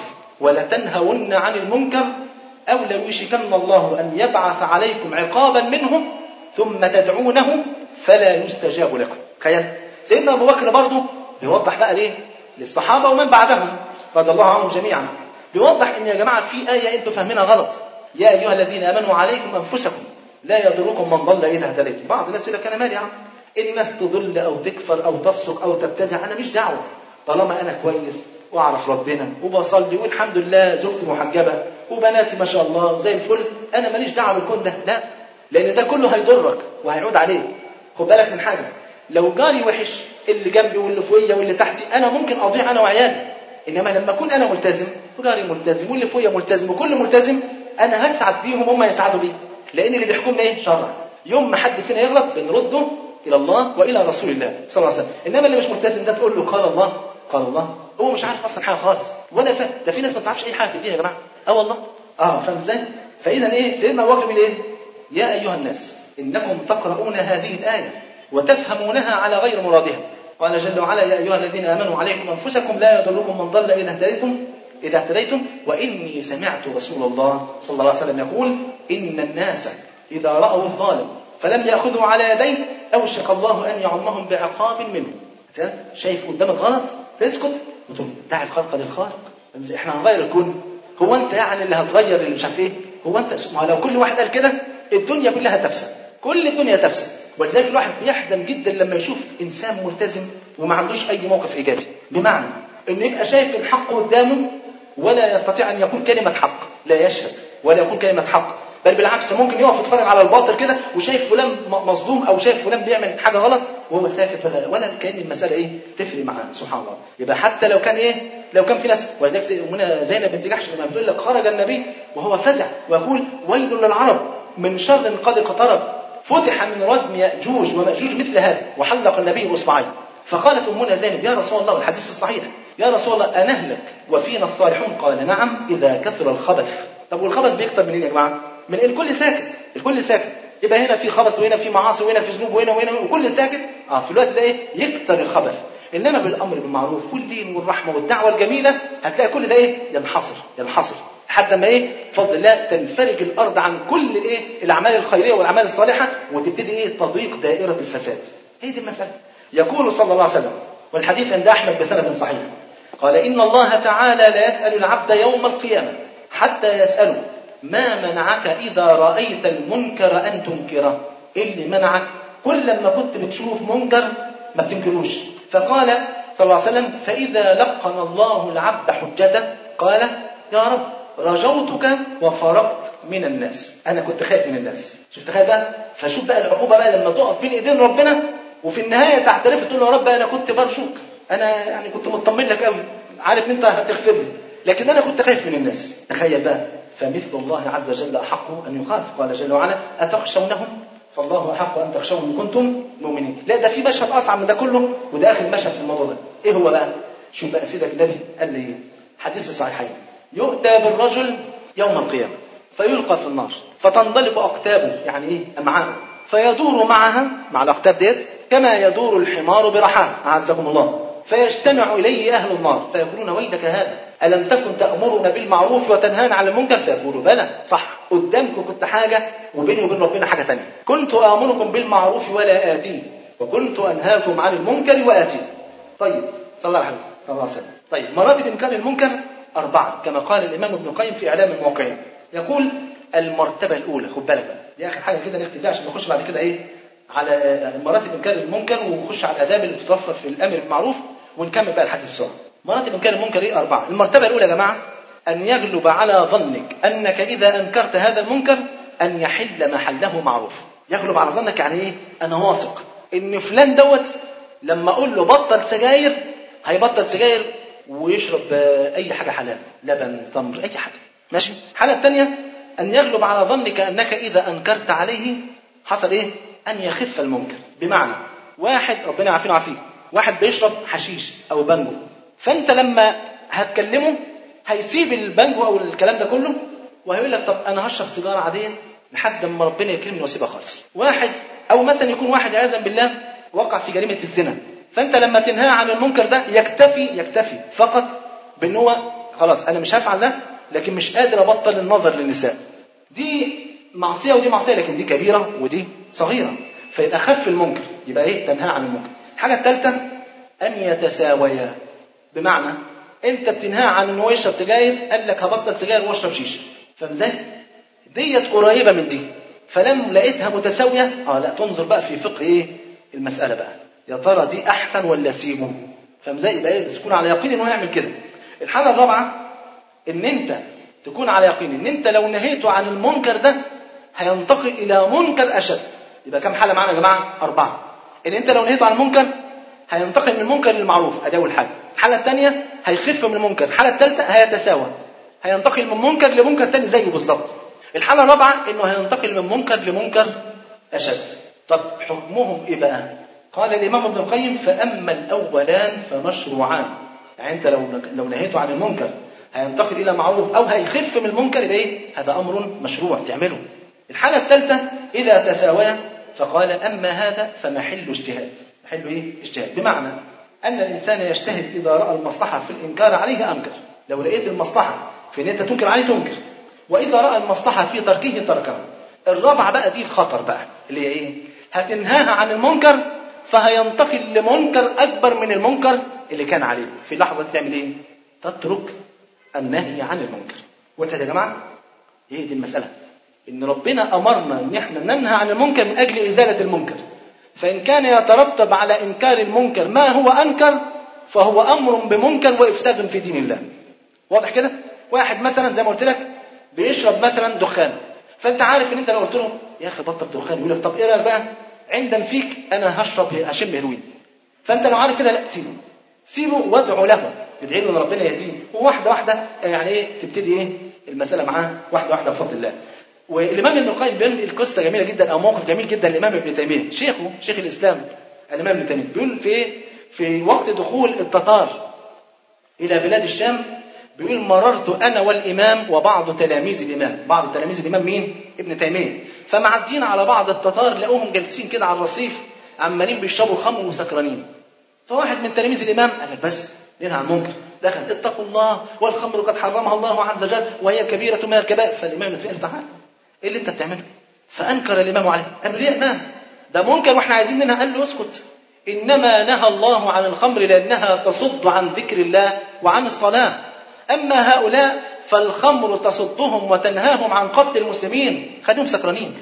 Speaker 2: ولتنهون عن المنكر أو ليوشكن الله أن يبعث عليكم عقابا منه ثم تدعونه فلا يستجاب لكم. تخيل سيدنا أبو بكر برضه بيوضح بقى ليه؟ للصحابة ومن بعدهم رضي الله عنهم جميعا. بيوضح ان يا جماعه في ايه انتوا فاهمينها غلط. يا ايها الذين امنوا عليكم انفسكم لا يضركم من ضل اذا اهتديتم. بعض الناس يقول لك انا مالي يا عم، الناس تضل او تكفر او تفسق او تبتدع، انا مش دعوه، طالما انا كويس واعرف ربنا وبصلي والحمد لله زوجتي محجبه وبناتي ما شاء الله زي الفل، انا ماليش دعوه بالكون ده. لا، لان ده كله هيضرك وهيعود عليك. خد بالك من حاجه، لو جاري وحش اللي جنبي واللي فوقيا واللي تحتي انا ممكن اضيع انا وعيالي، انما لما اكون انا ملتزم وجاري ملتزم واللي فوقيا ملتزم وكل ملتزم انا هسعد بيهم هم يسعدوا بي، لان اللي بيحكمنا ايه؟ شرع. يوم ما حد فينا يغلط بنرده الى الله والى رسول الله صلى الله عليه وسلم. انما اللي مش ملتزم ده تقول له قال الله قال الله، هو مش عارف اصلا حاجه خالص ولا فاهم. ده في ناس ما تعرفش اي حاجه في الدين يا جماعه. اه والله. اه فاهم ازاي؟ فاذا ايه سيدنا ابو بكر بيقول ايه؟ يا ايها الناس انكم تقرؤون هذه الايه وتفهمونها على غير مرادها. قال جل وعلا يا ايها الذين امنوا عليكم انفسكم لا يضركم من ضل اذا اهتديتم اذا اهتديتم واني سمعت رسول الله صلى الله عليه وسلم يقول ان الناس اذا راوا الظالم فلم ياخذوا على يديه اوشك الله ان يعمهم بعقاب منه. شايف قدامك غلط تسكت وتقول دع الخلق للخالق. احنا هنغير الكون؟ هو انت يعني اللي هتغير اللي مش عارف ايه؟ هو انت ما لو كل واحد قال كده الدنيا كلها تفسد، كل الدنيا تفسد. ولذلك الواحد بيحزن جدا لما يشوف انسان ملتزم وما عندوش اي موقف ايجابي، بمعنى انه يبقى شايف الحق قدامه ولا يستطيع ان يقول كلمه حق، لا يشهد ولا يقول كلمه حق، بل بالعكس ممكن يقف يتفرج على الباطل كده وشايف فلان مظلوم او شايف فلان بيعمل حاجه غلط وهو ساكت ولا ولا كأن المساله ايه تفرق معاه. سبحان الله. يبقى حتى لو كان ايه لو كان في ناس، ولذلك امنا زينب بنت جحش لما بتقول لك خرج النبي وهو فزع ويقول ويل للعرب من شر قد اقترب فتح من ردم ياجوج وماجوج مثل هذا وحلق النبي اصبعيه. فقالت امنا زينب يا رسول الله والحديث في الصحيح يا رسول الله انهلك وفينا الصالحون؟ قال نعم اذا كثر الخبث. طب والخبث بيكتر منين يا جماعه؟ من الكل ساكت، الكل ساكت، يبقى هنا في خبث وهنا في معاصي وهنا في ذنوب وهنا وهنا وكل ساكت. اه في الوقت ده ايه يكتر الخبث. انما بالامر بالمعروف والدين والرحمه والدعوه الجميله هتلاقي كل ده ايه ينحصر ينحصر لحد ما ايه بفضل الله تنفرج الارض عن كل الايه الاعمال الخيريه والاعمال الصالحه وتبتدي ايه تضيق دائره الفساد. هي دي المساله. يقول صلى الله عليه وسلم والحديث عند احمد بسند صحيح قال ان الله تعالى لا يسال العبد يوم القيامه حتى يساله ما منعك إذا رأيت المنكر أن تنكره؟ إيه اللي منعك كل لما كنت بتشوف منكر ما بتنكروش؟ فقال صلى الله عليه وسلم فإذا لقن الله العبد حجته قال يا رب رجوتك وفرقت من الناس. أنا كنت خايف من الناس. شفت خايف بقى؟ فشوف بقى العقوبة بقى لما تقف بين إيدين ربنا وفي النهاية تعترف تقول له يا رب أنا كنت برجوك، أنا يعني كنت مطمن لك قوي، عارف إن أنت هتغفر لي، لكن أنا كنت خايف من الناس. تخيل بقى. فمثل الله عز وجل أحق أن يخاف. قال جل وعلا أتخشونهم فالله أحق أن تخشوهم إن كنتم مؤمنين. لا ده في مشهد أصعب من ده كله وده آخر مشهد في الموضوع ده. إيه هو بقى؟ شوف بقى سيدك النبي قال لي حديث في الصحيحين يؤتى بالرجل يوم القيامة فيلقى في النار فتنضلق أقتابه يعني إيه أمعاءه فيدور معها مع الأقتاب ديت كما يدور الحمار برحاه أعزكم الله فيجتمع إليه أهل النار فيقولون ويلك هذا ألم تكن تأمرنا بالمعروف وتنهانا عن المنكر؟ فيقولوا بلى صح قدامكم كنت حاجة وبيني وبين ربنا حاجة تانية. كنت آمركم بالمعروف ولا آتيه وكنت أنهاكم عن المنكر وآتيه. طيب صلى الله عليه وسلم. طيب مراتب إنكار المنكر أربعة كما قال الإمام ابن القيم في إعلام الموقعين. يقول المرتبة الأولى خد بالك بقى دي آخر حاجة كده نختم بيها عشان نخش بعد كده إيه على مراتب إنكار المنكر ونخش على الآداب اللي بتتوفر في الأمر بالمعروف ونكمل بقى الحديث بسرعة. مراتب إنكار المنكر إيه أربعة. المرتبة الأولى يا جماعة أن يغلب على ظنك أنك إذا أنكرت هذا المنكر أن يحل محله معروف. يغلب على ظنك يعني إيه؟ أنا واثق إن فلان دوت لما أقول له بطل سجاير هيبطل سجاير ويشرب أي حاجة حلال لبن تمر أي حاجة ماشي. الحالة الثانية أن يغلب على ظنك أنك إذا أنكرت عليه حصل إيه؟ أن يخف المنكر. بمعنى واحد ربنا يعافينا ويعافيك واحد بيشرب حشيش أو بانجو فأنت لما هتكلمه هيسيب البانجو أو الكلام ده كله وهيقول لك طب أنا هشرب سيجارة عادية لحد ما ربنا يكرمني واسيبها خالص. واحد أو مثلا يكون واحد عياذا بالله وقع في جريمة الزنا فأنت لما تنهى عن المنكر ده يكتفي يكتفي فقط بأن هو خلاص أنا مش هفعل ده لكن مش قادر أبطل النظر للنساء. دي معصية ودي معصية لكن دي كبيرة ودي صغيرة فإذا أخف المنكر يبقى إيه تنهى عن المنكر. الحاجة الثالثة أن يتساويا. بمعنى انت بتنهاه عن انه يشرب سجاير، قال لك هبطل سجاير واشرب شيشه. فاهم ازاي؟ ديت قريبه من دي، فلم لقيتها متساويه اه لا تنظر بقى في فقه ايه المساله بقى، يا ترى دي احسن ولا سيبه. فاهم ازاي؟ يبقى ايه؟ تكون على يقين انه يعمل كده. الحاله الرابعه ان انت تكون على يقين ان انت لو نهيته عن المنكر ده هينتقل الى منكر اشد. يبقى كم حاله معانا يا جماعه؟ اربعه. ان انت لو نهيته عن المنكر هينتقل من المنكر للمعروف، ادي اول حاجه. الحاله الثانيه هيخف من المنكر. الحاله الثالثه هيتساوى، هينتقل من منكر لمنكر ثاني زيه بالظبط. الحاله الرابعه انه هينتقل من منكر لمنكر اشد. طب حكمهم ايه بقى؟ قال الامام ابن القيم فاما الاولان فمشروعان. يعني انت لو لو نهيته عن المنكر هينتقل الى معروف او هيخف من المنكر، يبقى ايه؟ هذا امر مشروع تعمله. الحاله الثالثه اذا تساويا فقال اما هذا فمحل اجتهاد. محل ايه؟ اجتهاد. بمعنى ان الانسان يجتهد اذا راى المصلحه في الانكار عليه انكر. لو لقيت المصلحه في ان انت تنكر عليه تنكر، واذا راى المصلحه في تركه تركه. الرابعه بقى دي الخطر بقى اللي هي ايه؟ هتنهاها عن المنكر فهينتقل لمنكر اكبر من المنكر اللي كان عليه. في اللحظه دي تعمل ايه؟ تترك النهي عن المنكر. وانت يا جماعه هي دي المساله، ان ربنا امرنا ان احنا ننهى عن المنكر من اجل ازاله المنكر. فان كان يترتب على انكار المنكر ما هو انكر فهو امر بمنكر وافساد في دين الله. واضح كده؟ واحد مثلا زي ما قلت لك بيشرب مثلا دخان، فانت عارف ان انت لو قلت له يا اخي بطل دخان يقول لك طب ايه رايك بقى عندما فيك انا هشرب هشم هيروين. فانت لو عارف كده لا سيبه سيبه وادعو له، ادعي له ان ربنا يهديه، وواحده واحده يعني ايه تبتدي ايه المساله معاه واحده واحده بفضل الله. والامام ابن القيم بيقول القصه جميله جدا او موقف جميل جدا الامام ابن تيميه شيخه شيخ الاسلام الامام ابن تيميه بيقول في ايه؟ في وقت دخول التتار الى بلاد الشام بيقول مررت انا والامام وبعض تلاميذ الامام. بعض تلاميذ الامام مين؟ ابن تيميه. فمعدين على بعض التتار لقوهم جالسين كده على الرصيف عمالين بيشربوا خمر وسكرانين. فواحد من تلاميذ الامام قال لك بس ننهى عن المنكر، دخل اتقوا الله والخمر قد حرمها الله عز وجل وهي كبيره من الكبائر. فالامام ابن تيميه تعال ايه اللي انت بتعمله؟ فانكر الامام عليه. قال له ليه يا امام؟ ده منكر واحنا عايزين ننهى. قال له اسكت، انما نهى الله عن الخمر لانها تصد عن ذكر الله وعن الصلاه، اما هؤلاء فالخمر تصدهم وتنهاهم عن قتل المسلمين، خليهم سكرانين.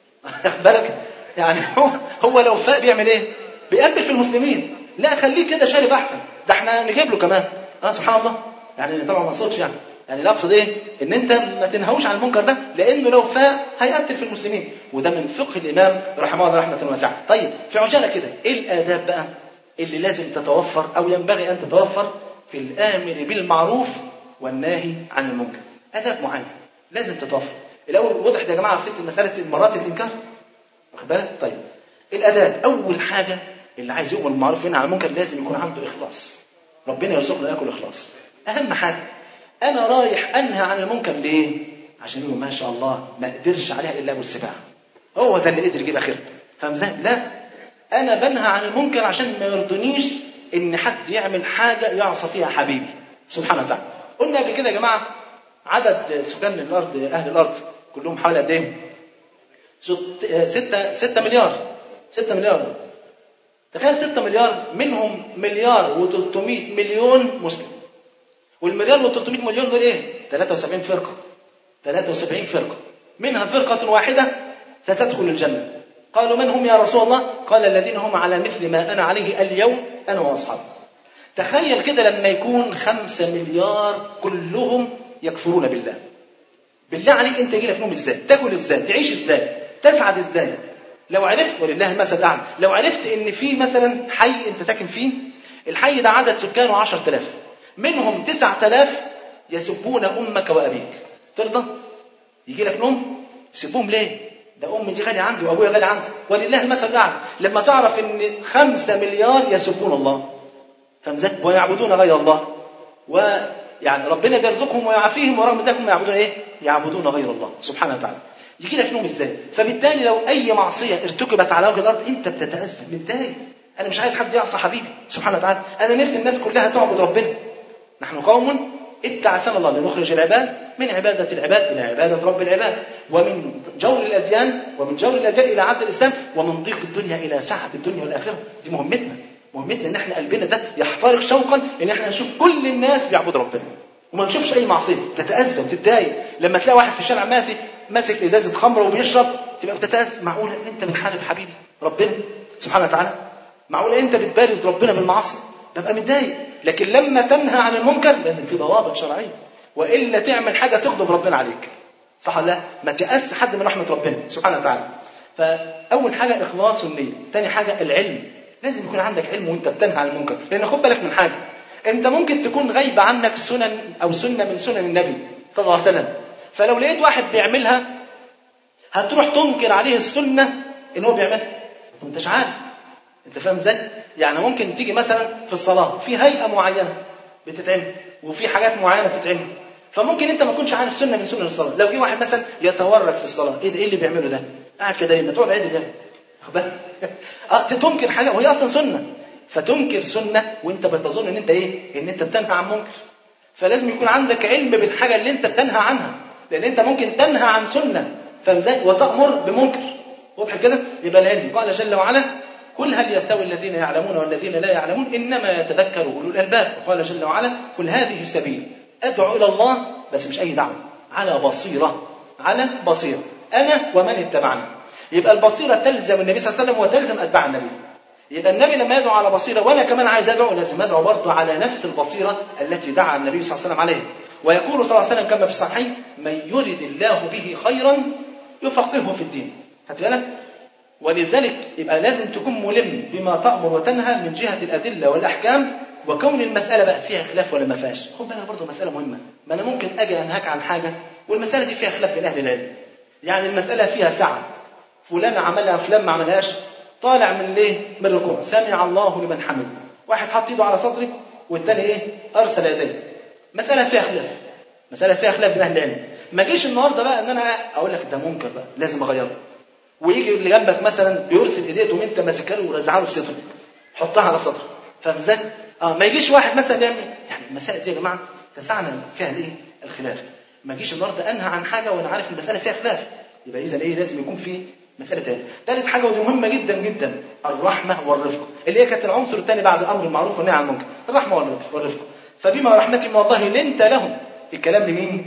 Speaker 2: بالك يعني هو هو لو فاق بيعمل ايه؟ بيقتل في المسلمين. لا خليه كده شارب احسن، ده احنا نجيب له كمان. اه سبحان الله. يعني طبعا ما اقصدش يعني يعني لا اقصد ايه؟ ان انت ما تنهوش عن المنكر ده لانه لو فاق هيقتل في المسلمين. وده من فقه الامام رحمه الله رحمه واسعه. طيب في عجاله كده ايه الاداب بقى اللي لازم تتوفر او ينبغي ان تتوفر في الامر بالمعروف والناهي عن المنكر؟ اداب معينه لازم تتوفر. الاول وضح يا جماعه في مساله مراتب الانكار، واخد بالك؟ طيب الاداب اول حاجه اللي عايز يؤمر بالمعروف وينهى عن المنكر لازم يكون عنده اخلاص. ربنا يرزقنا ياكل اخلاص. اهم حاجه انا رايح انهى عن المنكر ليه؟ عشان يقول ما شاء الله ما قدرش عليها الا ابو السباع، هو ده اللي قدر يجيب اخرها. فاهم ازاي؟ لا انا بنهى عن المنكر عشان ما يرضنيش ان حد يعمل حاجه يعصى فيها حبيبي سبحانه وتعالى. قلنا قبل كده يا جماعه عدد سكان الارض اهل الارض كلهم حوالي قد ايه؟ ستة ستة مليار. ستة مليار. تخيل ستة مليار منهم مليار وثلاثمائة مليون مسلم. والمليار وثلاثمائة مليون دول ايه؟ ثلاثة وسبعين فرقه. ثلاثة وسبعين فرقه منها فرقه واحده ستدخل الجنه. قالوا من هم يا رسول الله؟ قال الذين هم على مثل ما انا عليه اليوم انا واصحابي. تخيل كده لما يكون خمسة مليار كلهم يكفرون بالله. بالله عليك انت يجي لك نوم ازاي؟ تاكل ازاي؟ تعيش ازاي؟ تسعد ازاي؟ لو عرفت ولله المثل الاعلى، لو عرفت ان في مثلا حي انت ساكن فيه، الحي ده عدد سكانه عشرة آلاف، منهم تسعة آلاف يسبون امك وابيك، ترضى؟ يجي لك نوم؟ يسبوهم ليه؟ ده امي دي غاليه عندي وابويا غالي عندي، ولله المثل الاعلى. لما تعرف ان خمسة مليار يسبون الله، فمزاج ويعبدون غير الله، ويعني ربنا بيرزقهم ويعافيهم ورغم ذلك هم يعبدون ايه؟ يعبدون غير الله سبحانه وتعالى. يجي لك نوم ازاي؟ فبالتالي لو اي معصيه ارتكبت على وجه الارض انت بتتاذى متضايق. انا مش عايز حد يعصى حبيبي سبحانه وتعالى، انا نفسي الناس كلها تعبد ربنا. نحن قوم ابتعثنا الله لنخرج العباد من عباده العباد الى عباده رب العباد، ومن جور الاديان ومن جور الاديان الى عدل الاسلام، ومن ضيق الدنيا الى سعه الدنيا والاخره. دي مهمتنا. مهمتنا ان احنا قلبنا ده يحترق شوقا ان احنا نشوف كل الناس بيعبدوا ربنا وما نشوفش اي معصيه. تتاذى وتتضايق لما تلاقي واحد في الشارع ماسك ماسك ازازه خمره وبيشرب، تبقى بتتاذى. معقوله انت بتحارب حبيبي ربنا سبحانه وتعالى؟ معقوله انت بتبارز ربنا بالمعاصي؟ ببقى متضايق. لكن لما تنهى عن المنكر لازم في ضوابط شرعيه، والا تعمل حاجه تغضب ربنا عليك. صح ولا لا؟ ما تيأس حد من رحمه ربنا سبحانه وتعالى. فاول حاجه اخلاص النيه، ثاني حاجه العلم. لازم يكون عندك علم وانت بتنهى عن المنكر، لان خد بالك من حاجه، انت ممكن تكون غايب عنك سنن او سنه من سنن النبي صلى الله عليه وسلم، فلو لقيت واحد بيعملها هتروح تنكر عليه السنه اللي هو بيعملها وانت مش عارف. انت فاهم ازاي؟ يعني ممكن تيجي مثلا في الصلاه في هيئه معينه بتتعمل وفي حاجات معينه بتتعمل، فممكن انت ما تكونش عارف سنه من سنن الصلاه. لو جه واحد مثلا يتورك في الصلاه، ايه ده؟ ايه اللي بيعمله ده؟ قاعد كده ليه؟ ما تقعد عدل ده. اه تنكر حاجه وهي اصلا سنه، فتنكر سنه وانت بتظن ان انت ايه؟ ان انت بتنهى عن منكر. فلازم يكون عندك علم بالحاجه اللي انت بتنهى عنها، لان انت ممكن تنهى عن سنه فاهم ازاي؟ وتأمر بمنكر. واضح كده؟ يبقى العلم. قال جل وعلا: قل هل يستوي الذين يعلمون والذين لا يعلمون انما يتذكر اولو الالباب. وقال جل وعلا: قل هذه سبيل ادعو الى الله، بس مش اي دعوه، على بصيره، على بصيره انا ومن اتبعني. يبقى البصيره تلزم النبي صلى الله عليه وسلم وتلزم اتباع النبي. يبقى النبي لما يدعو على بصيره وانا كمان عايز ادعو، لازم ادعو برضه على نفس البصيره التي دعا النبي صلى الله عليه وسلم عليها. ويقول صلى الله عليه وسلم كما في الصحيحين: من يرد الله به خيرا يفقهه في الدين. هات بالك؟ ولذلك يبقى لازم تكون ملم بما تأمر وتنهى من جهة الأدلة والأحكام، وكون المسألة بقى فيها خلاف ولا ما فيهاش. خد بالك برضه مسألة مهمة، ما أنا ممكن أجي أنهاك عن حاجة والمسألة دي فيها خلاف بين أهل العلم. يعني المسألة فيها سعة، فلان عملها فلان ما عملهاش، طالع من ليه؟ من الركوع سمع الله لمن حمده، واحد حط ايده على صدره والتاني ايه؟ أرسل يديه. مسألة فيها خلاف، مسألة فيها خلاف بين أهل العلم. ما جيش النهارده بقى ان انا اقول لك ده منكر بقى لازم اغيره، ويجي اللي جنبك مثلا بيرسل ايديه تقوم انت ماسكها له ورزعها له في صدره حطها على صدره. فاهم ازاي؟ اه ما يجيش واحد مثلا يعمل يعني المسائل دي يا جماعه تسعنا فيها الايه؟ الخلاف. ما يجيش النهارده انهى عن حاجه وانا عارف المساله فيها خلاف، يبقى اذا ايه؟ لازم يكون في مساله ثانيه. ثالث حاجه ودي مهمه جدا جدا، الرحمه والرفق، اللي هي كانت العنصر الثاني بعد الامر بالمعروف والنهي عن المنكر، الرحمه والرفق. فبما رحمه من الله لنت لهم، الكلام لمين؟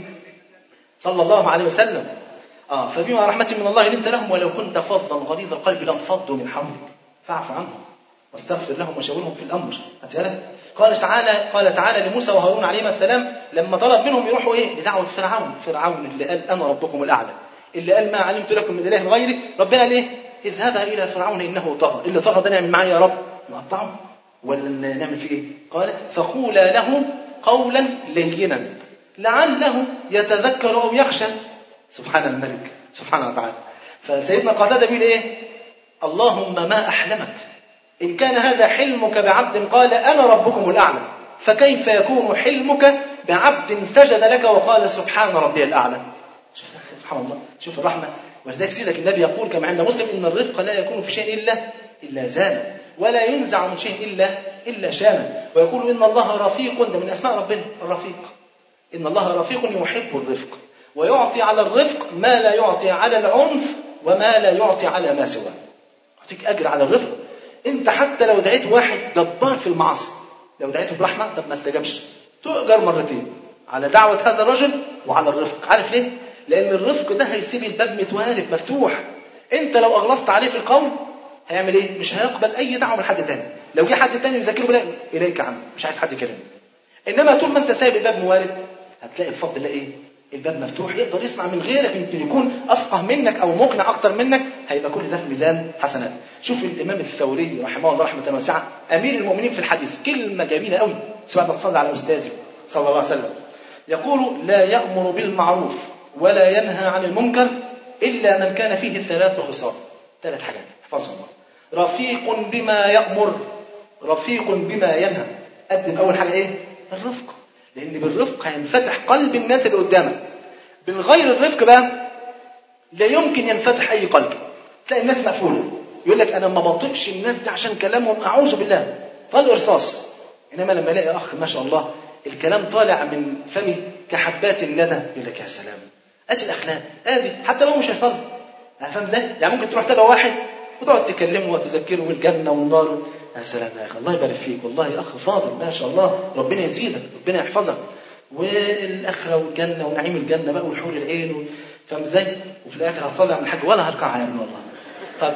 Speaker 2: صلى الله عليه وسلم. اه فبما رحمة من الله لنت لهم ولو كنت فظا غليظ القلب لانفضوا من حولك فاعف عنهم واستغفر لهم وشاورهم في الامر. هتعرف؟ قال تعالى قال تعالى لموسى وهارون عليهما السلام لما طلب منهم يروحوا ايه؟ لدعوة فرعون، فرعون اللي قال انا ربكم الاعلى، اللي قال ما علمت لكم من اله غيري. ربنا قال ايه؟ اذهبا الى فرعون انه طغى. اللي طغى ده نعمل معاه يا رب؟ نقطعه ولا نعمل فيه ايه؟ قال فقولا له قولا لينا لعله يتذكر او يخشى. سبحان الملك سبحانه وتعالى. فسيدنا قتادة بيقول ايه؟ اللهم ما احلمك ان كان هذا حلمك بعبد قال انا ربكم الاعلى، فكيف يكون حلمك بعبد سجد لك وقال سبحان ربي الاعلى. سبحان الله، شوف الرحمه. ولذلك سيدك النبي يقول كما عند مسلم ان الرفق لا يكون في شيء الا الا زانه، ولا ينزع من شيء الا الا شانه. ويقول ان الله رفيق، ده من اسماء ربنا الرفيق، ان الله رفيق يحب الرفق ويعطي على الرفق ما لا يعطي على العنف وما لا يعطي على ما سواه. يعطيك أجر على الرفق. أنت حتى لو دعيت واحد جبار في المعاصي، لو دعيته برحمة طب ما استجابش، تؤجر مرتين على دعوة هذا الرجل وعلى الرفق. عارف ليه؟ لأن الرفق ده هيسيب الباب متوارب مفتوح. أنت لو أغلظت عليه في القول هيعمل إيه؟ مش هيقبل أي دعوة من حد تاني. لو جه حد تاني يذاكره لا إليك عم مش عايز حد يكلمه. إنما طول ما أنت سايب الباب موارب هتلاقي بفضل الله إيه؟ الباب مفتوح، يقدر يسمع من غيرك، يمكن يكون أفقه منك أو مقنع أكتر منك، هيبقى كل ده في ميزان حسنات. شوف الإمام الثوري رحمه الله رحمة واسعة أمير المؤمنين في الحديث، كلمة جميلة قوي سواء بتصلي على أستاذي صلى الله عليه وسلم. يقول لا يأمر بالمعروف ولا ينهى عن المنكر إلا من كان فيه ثلاث خصال. ثلاث حاجات احفظهم الله. رفيق بما يأمر، رفيق بما ينهى. قدم أول حاجة إيه؟ الرفق، لأن بالرفق هينفتح قلب الناس اللي قدامك. بالغير الرفق بقى لا يمكن ينفتح أي قلب، تلاقي الناس مقفولة، يقول لك أنا ما بطيقش الناس دي عشان كلامهم أعوذ بالله طال إرصاص. إنما لما الاقي أخ ما شاء الله الكلام طالع من فمي كحبات الندى يقول لك يا سلام، أدي الأخلاق، أدي حتى لو مش هيصلي. فاهم ازاي؟ يعني ممكن تروح تبع واحد وتقعد تكلمه وتذكره بالجنة والنار، يا سلام يا اخي، الله يبارك فيك، والله يا اخ فاضل ما شاء الله، ربنا يزيدك، ربنا يحفظك، والاخره والجنه ونعيم الجنه بقى والحور العين و... فاهم ازاي؟ وفي الاخر هتصلي على الحاج ولا هركعها يا ابني والله. طب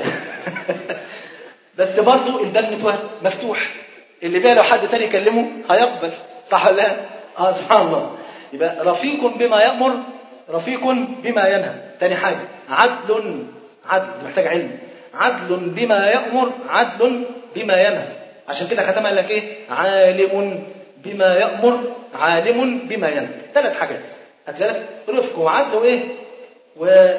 Speaker 2: بس برضه الباب مفتوح، اللي بقى لو حد تاني يكلمه هيقبل، صح ولا لا؟ اه سبحان الله. يبقى رفيق بما يأمر رفيق بما ينهى. تاني حاجة عدل، عدل محتاج علم، عدل بما يأمر عدل بما ينهى. عشان كده ختمها لك ايه؟ عالم بما يأمر عالم بما ينهى. ثلاث حاجات هتلاقي رفق وعدل وايه و...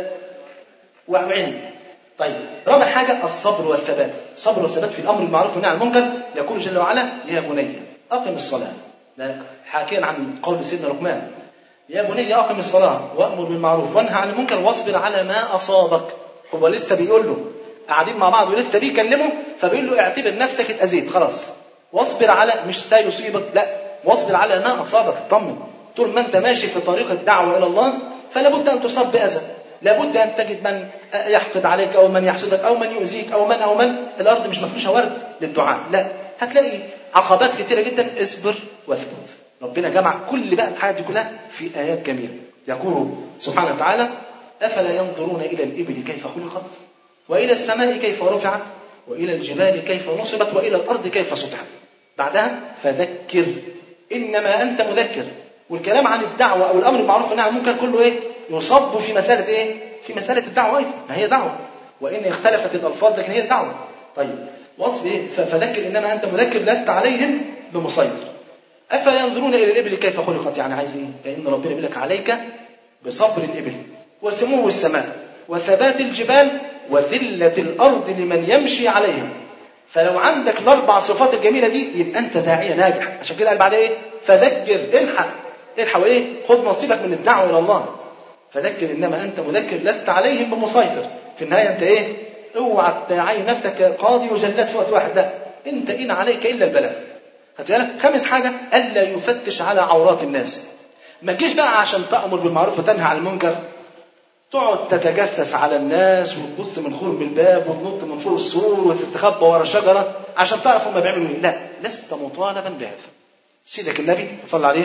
Speaker 2: وعلم. طيب رابع حاجة الصبر والثبات، الصبر والثبات في الأمر بالمعروف والنهي عن المنكر. يقول جل وعلا يا بني أقم الصلاة، حاكيا عن قول سيدنا لقمان، يا بني أقم الصلاة وأمر بالمعروف وانهى عن المنكر واصبر على ما أصابك. هو لسه بيقول له قاعدين مع بعض ولسه بيكلمه، فبيقول له اعتبر نفسك اتأذيت خلاص، واصبر على مش سيصيبك، لا واصبر على ما أصابك. اطمن، طول ما أنت ماشي في طريق الدعوة إلى الله فلا بد أن تصاب بأذى، لابد أن تجد من يحقد عليك أو من يحسدك أو من يؤذيك أو من أو من. الأرض مش مفروشة ورد للدعاء، لا هتلاقي عقبات كتيرة جدا. اصبر واثبت. ربنا جمع كل بقى الحاجات دي كلها في آيات جميلة. يقول سبحانه وتعالى أفلا ينظرون إلى الإبل كيف خلقت وإلى السماء كيف رفعت وإلى الجبال كيف نصبت وإلى الأرض كيف سطحت. بعدها فذكر إنما أنت مذكر. والكلام عن الدعوة أو الأمر بالمعروف والنهي عن المنكر كله إيه؟ يصب في مسألة إيه؟ في مسألة الدعوة أيضا، ما هي دعوة، وإن اختلفت الألفاظ لكن هي دعوة. طيب وصف إيه؟ فذكر إنما أنت مذكر لست عليهم بمسيطر. أفلا ينظرون إلى الإبل كيف خلقت، يعني عايز إيه؟ لأن ربنا يقول لك عليك بصبر الإبل وسمو السماء وثبات الجبال وذلة الأرض لمن يمشي عليها. فلو عندك الأربع صفات الجميلة دي يبقى أنت داعية ناجح. عشان كده قال بعد إيه؟ فذكر، الحق الحق وإيه؟ خذ نصيبك من الدعوة إلى الله. فذكر إنما أنت مذكر لست عليهم بمسيطر. في النهاية أنت إيه؟ اوعى تعين نفسك قاضي وجلاد في وقت واحد، لا أنت إن عليك إلا البلاغ. هتلاقي خامس حاجة ألا يفتش على عورات الناس. ما تجيش بقى عشان تأمر بالمعروف وتنهى عن المنكر تقعد تتجسس على الناس وتبص من خرم الباب وتنط من فوق السور وتستخبى ورا شجرة عشان تعرف هم بيعملوا ايه. لا، لست مطالبا بهذا. سيدك النبي صلى عليه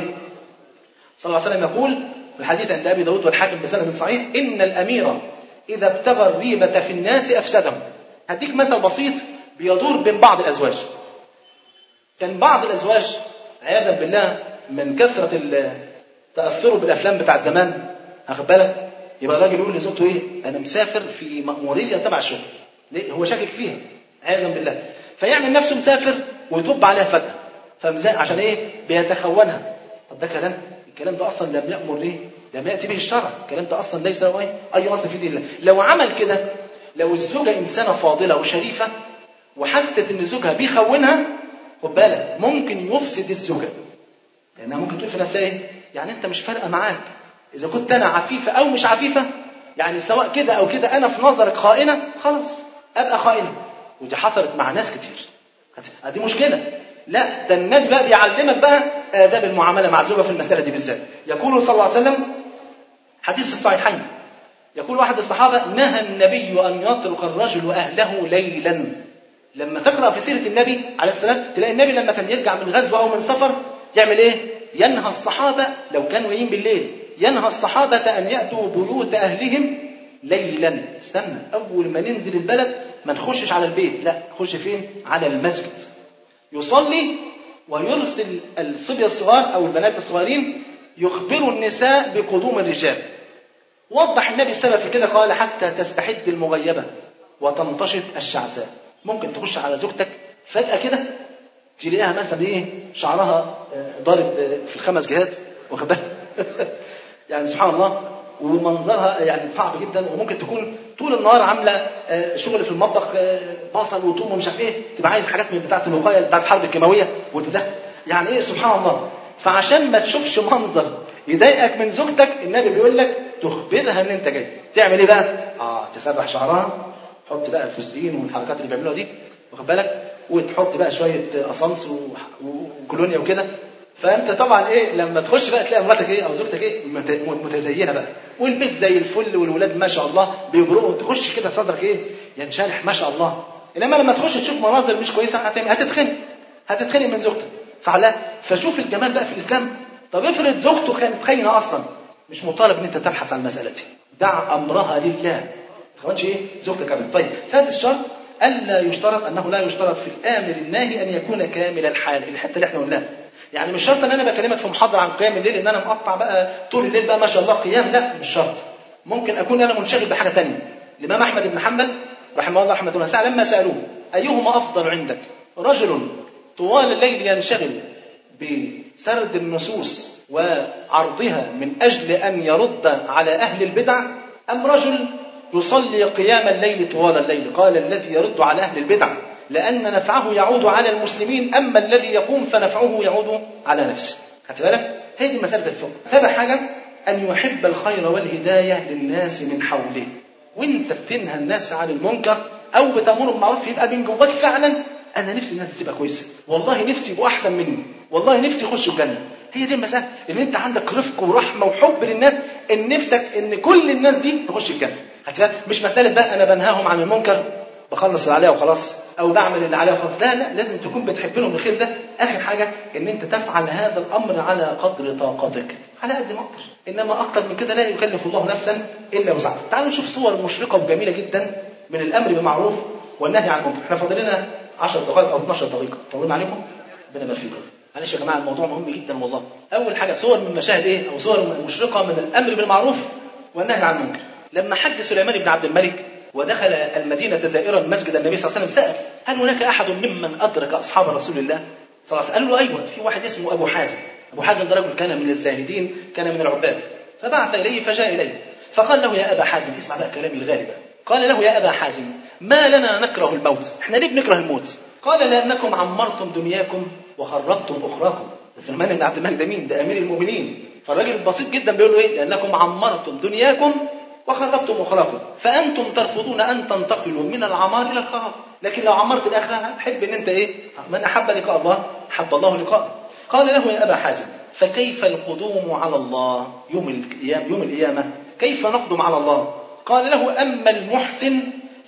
Speaker 2: صلى الله عليه وسلم يقول في الحديث عند أبي داود والحاكم بسند صحيح إن الأمير إذا ابتغى الريبة في الناس أفسدهم. هديك مثل بسيط بيدور بين بعض الأزواج. كان بعض الأزواج عياذا بالله من كثرة تأثره بالأفلام بتاعت زمان، أخد بالك، يبقى الراجل يقول لزوجته إيه؟ أنا مسافر في مأمورية تبع الشغل. ليه؟ هو شاكك فيها عياذا بالله، فيعمل نفسه مسافر ويطب عليها فجأة، فمزاق عشان إيه؟ بيتخونها. طب ده كلام، الكلام ده أصلا لم يأمر ليه؟ لم يأتي به الشرع، الكلام ده أصلا ليس له أي أي أصل في دين الله. لو عمل كده، لو الزوجة إنسانة فاضلة وشريفة وحست إن زوجها بيخونها، خد بالك ممكن يفسد الزوجة، لأنها ممكن تقول في نفسها إيه؟ يعني أنت مش فارقة معاك إذا كنت أنا عفيفة أو مش عفيفة، يعني سواء كده أو كده أنا في نظرك خائنة، خلاص أبقى خائنة. ودي حصلت مع ناس كتير، دي مشكلة. لا، ده النبي بقى بيعلمك بقى آداب المعاملة مع الزوجة في المسألة دي بالذات. يقول صلى الله عليه وسلم حديث في الصحيحين، يقول واحد الصحابة نهى النبي أن يترك الرجل أهله ليلا. لما تقرأ في سيرة النبي عليه السلام تلاقي النبي لما كان يرجع من غزوة أو من سفر يعمل إيه؟ ينهى الصحابة لو كانوا جايين بالليل، ينهى الصحابة أن يأتوا بيوت أهلهم ليلا. استنى، أول ما ننزل البلد ما نخشش على البيت، لا نخش فين؟ على المسجد. يصلي ويرسل الصبية الصغار أو البنات الصغيرين يخبروا النساء بقدوم الرجال. وضح النبي السبب في كده، قال حتى تستحد المغيبة وتنتشط الشعثاء. ممكن تخش على زوجتك فجأة كده تلاقيها مثلا ايه شعرها ضارب في الخمس جهات، واخد بالك يعني سبحان الله، ومنظرها يعني صعب جدا، وممكن تكون طول النهار عامله شغل في المطبخ بصل وثوم ومش عارف ايه، تبقى عايز حاجات من بتاعه الوقايه بتاعه الحرب الكيماويه وتدخل يعني ايه سبحان الله. فعشان ما تشوفش منظر يضايقك من زوجتك النبي بيقول لك تخبرها ان انت جاي. تعمل ايه بقى؟ اه تسرح شعرها، حط بقى الفستين والحركات اللي بيعملوها دي، واخد بالك، وتحط بقى شويه قصنص وكولونيا وكده. فانت طبعا ايه لما تخش بقى تلاقي مراتك ايه او زوجتك ايه متزينه بقى، والبيت زي الفل والولاد ما شاء الله بيجرؤوا، تخش كده صدرك ايه ينشرح ما شاء الله. انما لما تخش تشوف مناظر مش كويسه هتتخنق هتتخنق من زوجتك، صح لا؟ فشوف الجمال بقى في الاسلام. طب افرض زوجته كانت خاينه اصلا، مش مطالب ان انت تبحث عن المساله دي، دع امرها لله. ما تخونش ايه زوجتك ابدا. طيب سادس شرط الا يشترط، انه لا يشترط في الامر الناهي ان يكون كامل الحال، الحته اللي احنا قلناها. يعني مش شرط ان انا بكلمك في محاضره عن قيام الليل ان انا مقطع بقى طول الليل بقى ما شاء الله قيام، لا مش شرط. ممكن اكون انا منشغل بحاجه ثانيه. الامام احمد بن حنبل رحمه الله رحمه الله لما سالوه ايهما افضل عندك، رجل طوال الليل ينشغل بسرد النصوص وعرضها من اجل ان يرد على اهل البدع، ام رجل يصلي قيام الليل طوال الليل؟ قال الذي يرد على اهل البدع، لأن نفعه يعود على المسلمين، أما الذي يقوم فنفعه يعود على نفسه. خدت بالك؟ هي دي مسألة الفقه. سابع حاجة أن يحب الخير والهداية للناس من حوله. وأنت بتنهى الناس عن المنكر أو بتأمر بالمعروف يبقى من جواك فعلا أنا نفسي الناس تبقى كويسة، والله نفسي يبقوا أحسن مني، والله نفسي يخشوا الجنة. هي دي المسألة، إن أنت عندك رفق ورحمة وحب للناس، إن نفسك إن كل الناس دي تخش الجنة. خدت بالك؟ مش مسألة بقى أنا بنهاهم عن المنكر بخلص اللي عليها وخلاص، او بعمل اللي عليها وخلاص، لا لا، لازم تكون بتحب لهم الخير ده. اخر حاجه ان انت تفعل هذا الامر على قدر طاقتك، على قد ما اقدر، انما اكتر من كده لا يكلف الله نفسا الا وسعها. تعالوا نشوف صور مشرقه وجميله جدا من الامر بالمعروف والنهي عن المنكر. احنا فاضل لنا عشر دقائق او اثناشر دقيقه، طولنا عليكم ربنا يبارك فيكم. معلش يا جماعه الموضوع مهم جدا والله. اول حاجه صور من مشاهد ايه او صور مشرقه من الامر بالمعروف والنهي عن المنكر. لما حج سليمان بن عبد الملك ودخل المدينة زائرا مسجد النبي صلى الله عليه وسلم سأل هل هناك أحد ممن أدرك أصحاب رسول الله صلى الله عليه وسلم؟ قالوا له أيوة، في واحد اسمه أبو حازم. أبو حازم ده رجل كان من الزاهدين، كان من العباد. فبعث إليه فجاء إليه فقال له يا أبا حازم، اسمع بقى كلامي الغالي. قال له يا أبا حازم ما لنا نكره الموت، احنا ليه بنكره الموت؟ قال لأنكم عمرتم دنياكم وخربتم أخراكم. سليمان بن عبد الملك ده مين؟ ده أمير المؤمنين. فالراجل البسيط جدا بيقول له إيه؟ لأنكم عمرتم دنياكم وخربتم أخراكم، فأنتم ترفضون أن تنتقلوا من العمار إلى الخراب. لكن لو عمرت الآخرة هتحب إن أنت إيه؟ من أحب لقاء الله أحب الله لقاءه. قال له يا أبا حازم فكيف القدوم على الله يوم القيامة؟ يوم القيامة كيف نقدم على الله؟ قال له أما المحسن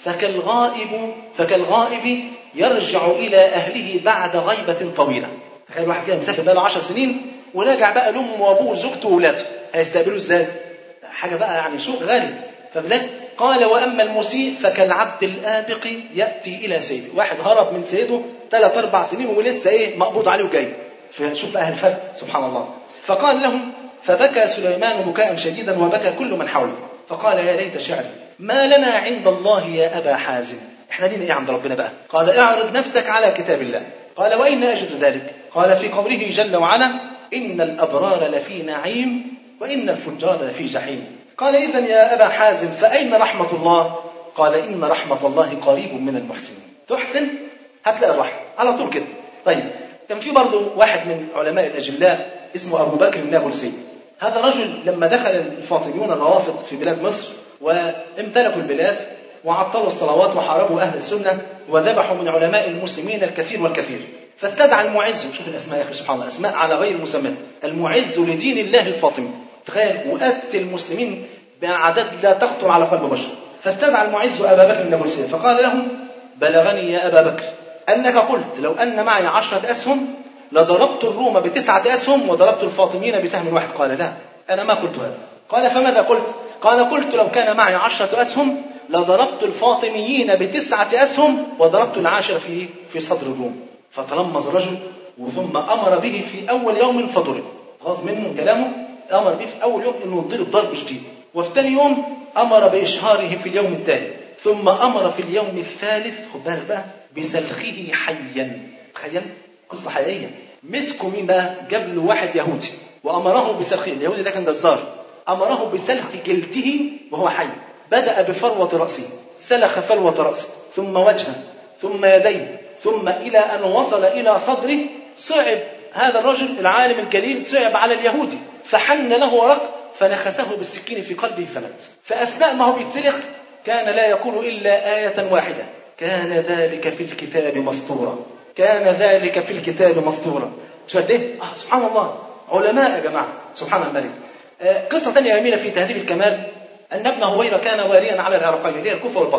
Speaker 2: فكالغائب فكالغائب يرجع إلى أهله بعد غيبة طويلة. تخيل واحد كده مسافر بقى له عشر سنين وراجع بقى لأمه وأبوه وزوجته وولاده، هيستقبلوا إزاي؟ حاجة بقى يعني شوق غالي. فبذلك قال وأما المسيء فكالعبد الآبق يأتي إلى سيده. واحد هرب من سيده ثلاث أربع سنين ولسه إيه مقبوض عليه وجاي. فشوف بقى الفرق سبحان الله. فقال لهم فبكى سليمان بكاء شديدا وبكى كل من حوله. فقال يا ليت شعري ما لنا عند الله يا أبا حازم، احنا لينا ايه عند ربنا بقى؟ قال اعرض نفسك على كتاب الله. قال وأين أجد ذلك؟ قال في قوله جل وعلا إن الأبرار لفي نعيم وإن الفجار لفي جحيم. قال إذن يا أبا حازم فأين رحمة الله؟ قال إن رحمة الله قريب من المحسنين. تحسن هتلاقي الرحمة على طول كده. طيب كان في برضه واحد من علماء الأجلاء اسمه أبو بكر النابلسي. هذا رجل لما دخل الفاطميون الروافض في بلاد مصر وامتلكوا البلاد وعطلوا الصلوات وحاربوا أهل السنة وذبحوا من علماء المسلمين الكثير والكثير، فاستدعى المعز، شوف الأسماء يا أخي سبحان الله، أسماء على غير مسمى، المعز لدين الله الفاطمي. تخيل وقت المسلمين بأعداد لا تخطر على قلب بشر. فاستدعى المعز أبا بكر النابلسي فقال له بلغني يا أبا بكر أنك قلت لو أن معي عشرة أسهم لضربت الروم بتسعة أسهم وضربت الفاطميين بسهم واحد. قال لا أنا ما قلت هذا. قال فماذا قلت؟ قال قلت لو كان معي عشرة أسهم لضربت الفاطميين بتسعة أسهم وضربت العاشرة في في صدر الروم. فتلمظ الرجل ثم أمر به في أول يوم فضرب. غاظ منه كلامه، أمر به في أول يوم إنه يضرب ضرب شديد، وفي ثاني يوم أمر بإشهاره في اليوم الثالث، ثم أمر في اليوم الثالث خد بالك بقى بسلخه حيا. تخيل قصة حقيقية. مسكوا مين بقى؟ جاب له واحد يهودي وأمره بسلخه. اليهودي ده كان جزار، أمره بسلخ جلده وهو حي. بدأ بفروة رأسه، سلخ فروة رأسه ثم وجهه ثم يديه ثم إلى أن وصل إلى صدره. صعب هذا الرجل العالم الجليل صعب على اليهودي فحن له ورق فنخسه بالسكين في قلبه فمات. فأثناء ما هو بيتسلخ كان لا يقول إلا آية واحدة كان ذلك في الكتاب مسطورا، كان ذلك في الكتاب مسطورا. شو قد إيه؟ آه سبحان الله، علماء يا جماعة سبحان الملك. آه قصة ثانية جميلة في تهذيب الكمال أن ابن هويرة كان واليا على العراقين اللي هي الكوفة والبصرة.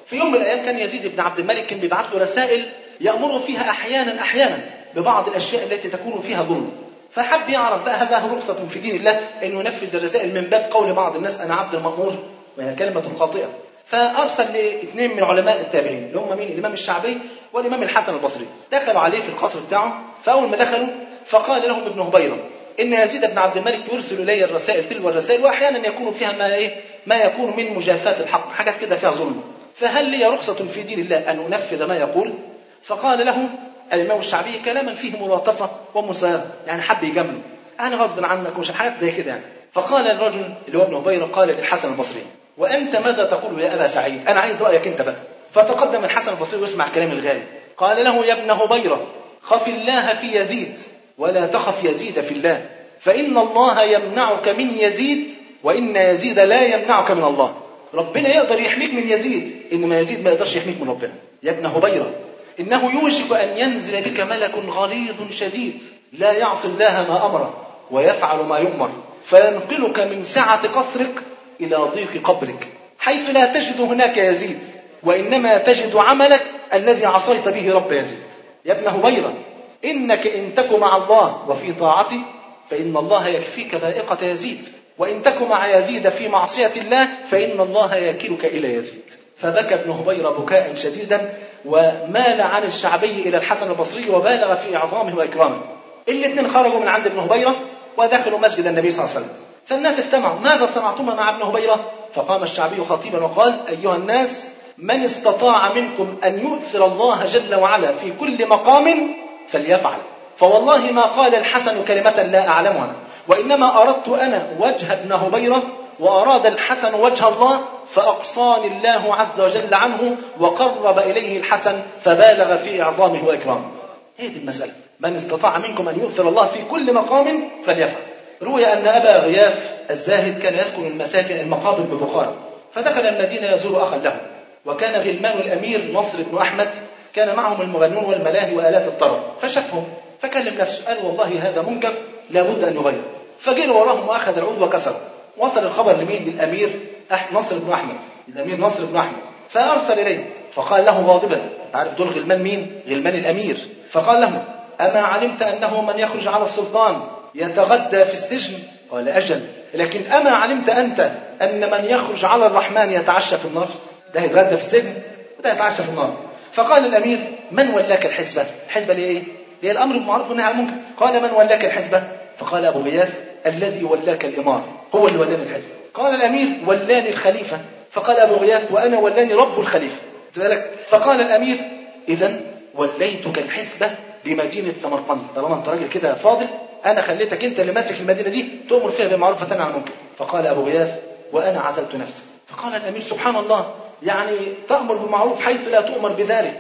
Speaker 2: في يوم من الأيام كان يزيد بن عبد الملك كان بيبعت له رسائل يأمر فيها أحيانا أحيانا ببعض الأشياء التي تكون فيها ظلم، فحب يعرف بقى هذا هو رخصة في دين الله أنه ينفذ الرسائل من باب قول بعض الناس أنا عبد المأمور، وهي كلمة خاطئة. فأرسل لاثنين من علماء التابعين اللي هم مين؟ الإمام الشعبي والإمام الحسن البصري. دخلوا عليه في القصر بتاعه، فأول ما دخلوا فقال لهم ابن هبيرة إن يزيد بن عبد الملك يرسل إلي الرسائل تلو الرسائل، وأحيانا يكون فيها ما إيه ما يكون من مجافات الحق، حاجات كده فيها ظلم، فهل لي رخصة في دين الله أن أنفذ ما يقول؟ فقال له الإمام الشعبي كلاما فيه ملاطفة ومساءة، يعني حب يجمله، يعني غصب عنك ومش حاجات زي كده يعني. فقال الرجل اللي هو ابن هبيرة قال للحسن البصري وأنت ماذا تقول يا أبا سعيد؟ أنا عايز رأيك أنت بقى. فتقدم الحسن البصري ويسمع كلام الغالي، قال له يا ابن هبيرة خف الله في يزيد ولا تخف يزيد في الله، فإن الله يمنعك من يزيد وإن يزيد لا يمنعك من الله. ربنا يقدر يحميك من يزيد، إنما يزيد ما يقدرش يحميك من ربنا. يا ابن هبيرة إنه يوشك أن ينزل بك ملك غليظ شديد لا يعصي الله ما أمره ويفعل ما يؤمر، فينقلك من سعة قصرك إلى ضيق قبرك حيث لا تجد هناك يزيد، وإنما تجد عملك الذي عصيت به رب يزيد. يا ابن هبيرة إنك إن تك مع الله وفي طاعته فإن الله يكفيك بائقة يزيد، وإن تك مع يزيد في معصية الله فإن الله يكلك إلى يزيد. فبكى ابن هبيرة بكاء شديدا ومال عن الشعبي إلى الحسن البصري وبالغ في إعظامه وإكرامه. الاثنين خرجوا من عند ابن هبيرة ودخلوا مسجد النبي صلى الله عليه وسلم، فالناس اجتمعوا ماذا صنعتما مع ابن هبيرة؟ فقام الشعبي خطيبا وقال أيها الناس من استطاع منكم أن يؤثر الله جل وعلا في كل مقام فليفعل، فوالله ما قال الحسن كلمة لا أعلمها، وإنما أردت أنا وجه ابن هبيرة وأراد الحسن وجه الله، فأقصاني الله عز وجل عنه وقرب إليه الحسن فبالغ في إعظامه وإكرامه. هذه المسألة، من استطاع منكم أن يؤثر الله في كل مقام فليفعل. روي أن أبا غياث الزاهد كان يسكن المساكن المقابر ببخارى، فدخل المدينة يزور أخا له، وكان غلمان الأمير نصر بن أحمد كان معهم المغنون والملاهي وآلات الطرب، فشافهم فكلم نفسه قال والله هذا منكر لابد أن يغير، فجل وراهم وأخذ العود وكسره. وصل الخبر لمين؟ للأمير نصر بن أحمد، الأمير نصر بن أحمد، فأرسل إليه فقال له غاضبا، تعرف دول غلمان مين؟ غلمان الأمير. فقال له أما علمت أنه من يخرج على السلطان يتغدى في السجن؟ قال أجل، لكن أما علمت أنت أن من يخرج على الرحمن يتعشى في النار؟ ده يتغدى في السجن وده يتعشى في النار. فقال الأمير من ولاك الحزبة؟ الحزبة ليه إيه؟ ليه الأمر بالمعروف والنهي عن المنكر. قال من ولاك الحزبة؟ فقال أبو غياث الذي ولاك الإمارة هو اللي ولاني الحزبة. قال الأمير ولاني الخليفة. فقال أبو غياث وأنا ولاني رب الخليفة. فقال الأمير إذن وليتك الحزبة بمدينة سمرقند، طالما أنت راجل كده فاضل أنا خليتك أنت اللي ماسك المدينة دي تؤمر فيها بالمعروف وتنهى عن المنكر. فقال أبو غياث وأنا عزلت نفسي. فقال الأمير سبحان الله، يعني تأمر بالمعروف حيث لا تؤمر بذلك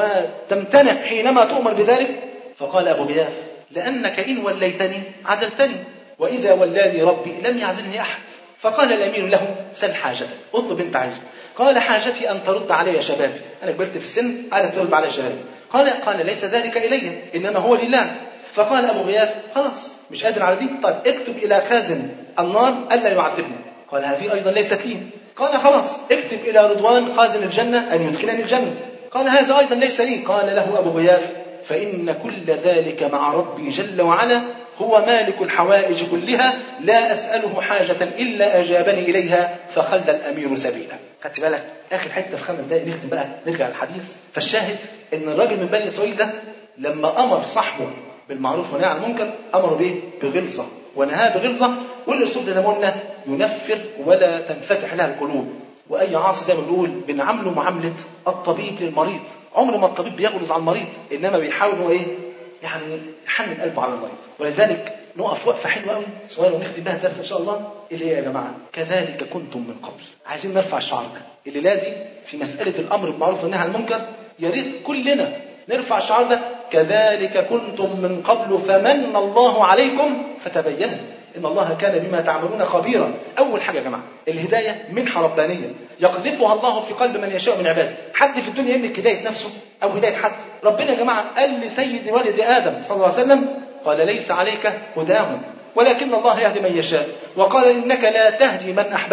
Speaker 2: وتمتنع حينما تؤمر بذلك. فقال أبو غياث لأنك إن وليتني عزلتني، وإذا ولاني ربي لم يعزلني أحد. فقال الأمير له سل حاجتك، اطلب انت عايزه. قال حاجتي أن ترد علي شبابي، أنا كبرت في السن عايزك ترد علي شبابي. قال قال ليس ذلك إلي إنما هو لله. فقال أبو غياث خلاص مش قادر على دي، طيب اكتب إلى خازن النار ألا يعذبني. قال هذه أيضا ليست لي. قال خلاص اكتب إلى رضوان خازن الجنة أن يدخلني الجنة. قال هذا أيضا ليس لي. قال له أبو غياث فإن كل ذلك مع ربي جل وعلا هو مالك الحوائج كلها لا أسأله حاجة إلا أجابني إليها فخلى الأمير سبيلا. خدت بالك؟ آخر حتة في خمس دقائق نختم بقى نرجع للحديث. فالشاهد إن الراجل من بني إسرائيل ده لما أمر صاحبه بالمعروف ونهى عن المنكر أمر به بغلظة ونهاه بغلظة، والأسلوب ده قلنا ينفر ولا تنفتح لها القلوب. وأي عاصي زي ما بنقول بنعامله معاملة الطبيب للمريض، عمر ما الطبيب بيغلظ على المريض إنما بيحاول هو إيه يعني يحنن قلبه على المريض. ولذلك نقف وقفة حلوة قوي صغيرة ونختم بها الدرس إن شاء الله اللي هي يا جماعة كذلك كنتم من قبل. عايزين نرفع الشعار ده الليلة دي في مسألة الأمر بالمعروف والنهي عن المنكر. يا ريت كلنا نرفع الشعار ده كذلك كنتم من قبل فمن الله عليكم فتبينوا إن الله كان بما تعملون خبيرا. أول حاجة يا جماعة الهداية منحة ربانية يقذفها الله في قلب من يشاء من عباده. حد في الدنيا يملك هداية نفسه أو هداية حد؟ ربنا يا جماعة قال لسيد ولد آدم صلى الله عليه وسلم قال ليس عليك هداهم ولكن الله يهدي من يشاء، وقال إنك لا تهدي من أحببت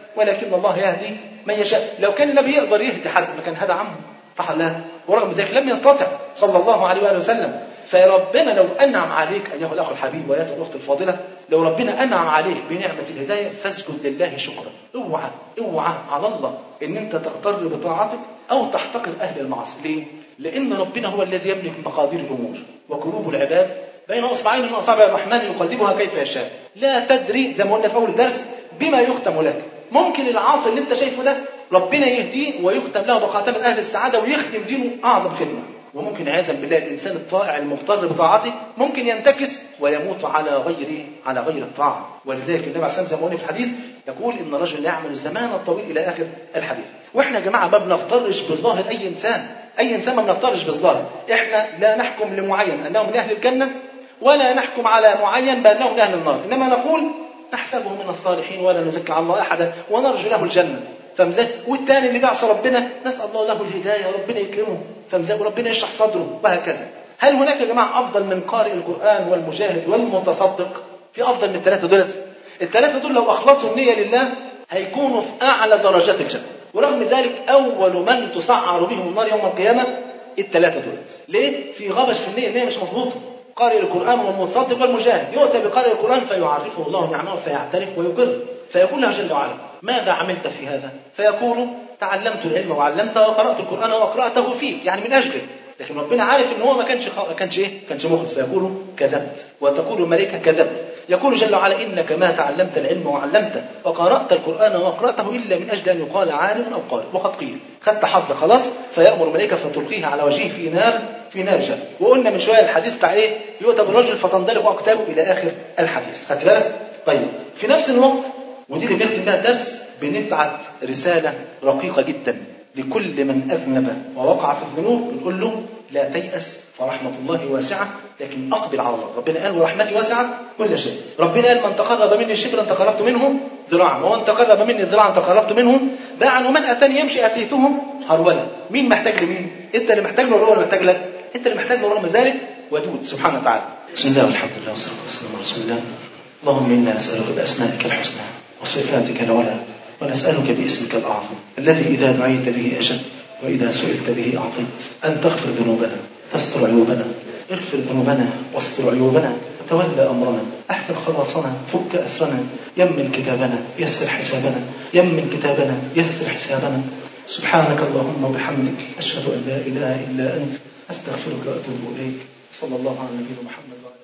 Speaker 2: ولكن الله يهدي من يشاء. لو كان النبي يقدر يهدي حد ما كان هدى عمه، صح ولا لا؟ ورغم ذلك لم يستطع صلى الله عليه وآله وسلم. فربنا لو أنعم عليك أيها الأخ الحبيب وأيها الأخت الفاضلة، لو ربنا أنعم عليك بنعمة الهداية فاسجد لله شكرا. اوعى اوعى على الله إن أنت تغتر بطاعتك أو تحتقر أهل المعاصي. ليه؟ لأن ربنا هو الذي يملك مقادير الأمور، وقلوب العباد بين أصبعين من أصابع الرحمن يقلبها كيف يشاء. لا تدري زي ما قلنا في أول الدرس بما يختم لك. ممكن العاصي اللي أنت شايفه ده ربنا يهديه ويختم له بخاتم أهل السعادة ويخدم دينه أعظم خدمة. وممكن عياذا بالله الإنسان الطائع المغتر بطاعته ممكن ينتكس ويموت على غير على غير الطاعة. ولذلك النبي عليه الصلاة والسلام زي ما قلنا في الحديث يقول إن الرجل يعمل الزمان الطويل إلى آخر الحديث. وإحنا يا جماعة ما بنفترش بظاهر أي إنسان، أي إنسان ما بنفترش بالظاهر. إحنا لا نحكم لمعين أنه من أهل الجنة ولا نحكم على معين بأنه من أهل النار، إنما نقول نحسبه من الصالحين ولا نزكي على الله أحدا ونرجو له الجنة. فمزاج والتاني اللي بيعصى ربنا نسأل الله له الهداية وربنا يكرمه، فمزاج وربنا يشرح صدره وهكذا. هل هناك يا جماعة أفضل من قارئ القرآن والمجاهد والمتصدق؟ في أفضل من الثلاثة دولت؟ الثلاثة دول لو أخلصوا النية لله هيكونوا في أعلى درجات الجنة. ورغم ذلك أول من تسعر بهم النار يوم القيامة الثلاثة دولت. ليه؟ في غبش في النية، النية مش مظبوطة. قارئ القرآن والمتصدق والمجاهد يؤتى بقارئ القرآن فيعرفه الله نعمه فيعترف ويقر، فيقول له جل وعلا ماذا عملت في هذا؟ فيقول تعلمت العلم وعلمته وقرأت القرآن وقرأته فيك، يعني من أجلك. لكن ربنا عارف ان هو ما كانش ما كانش ايه؟ كانش مخلص، فيقول كذبت. وتقول الملائكة كذبت. يقول جل وعلا انك ما تعلمت العلم وعلمته وقرأت القرآن وقرأته الا من اجل ان يقال عالم او قارئ، وقد قيل خدت حظ خلاص. فيأمر الملائكة فتلقيه على وجهه في نار في نار جهنم. وقلنا من شويه الحديث بتاع ايه؟ يؤتى بالرجل فتندلق اقتابه الى اخر الحديث. خدت بالك؟ طيب في نفس الوقت ودي اللي بنختم بها الدرس بنبعت رسالة رقيقة جدا لكل من أذنب ووقع في الذنوب. بنقول له لا تيأس فرحمة الله واسعة، لكن أقبل على الله. ربنا قال ورحمتي واسعة كل شيء. ربنا قال من تقرب مني شبرا تقربت منه ذراعا، ومن تقرب مني ذراعا تقربت منه باعا، ومن أتاني يمشي أتيته هرولا. مين محتاج لمين؟ أنت اللي محتاج له ولا هو اللي محتاج لك؟ أنت اللي محتاج له. ورغم ذلك ودود سبحانه وتعالى. بسم الله والحمد لله والصلاة والسلام على رسول الله. اللهم إنا نسألك بأسمائك الحسنى وصفاتك العلى ونسألك باسمك الأعظم الذي إذا دعيت به أجبت وإذا سئلت به أعطيت، أن تغفر ذنوبنا تستر عيوبنا، اغفر ذنوبنا واستر عيوبنا، تولى أمرنا، أحسن خلاصنا، فك أسرنا، يمن كتابنا يسر حسابنا، يمن كتابنا يسر حسابنا. سبحانك اللهم وبحمدك أشهد أن لا إله إلا أنت أستغفرك وأتوب إليك. صلى الله على نبينا محمد.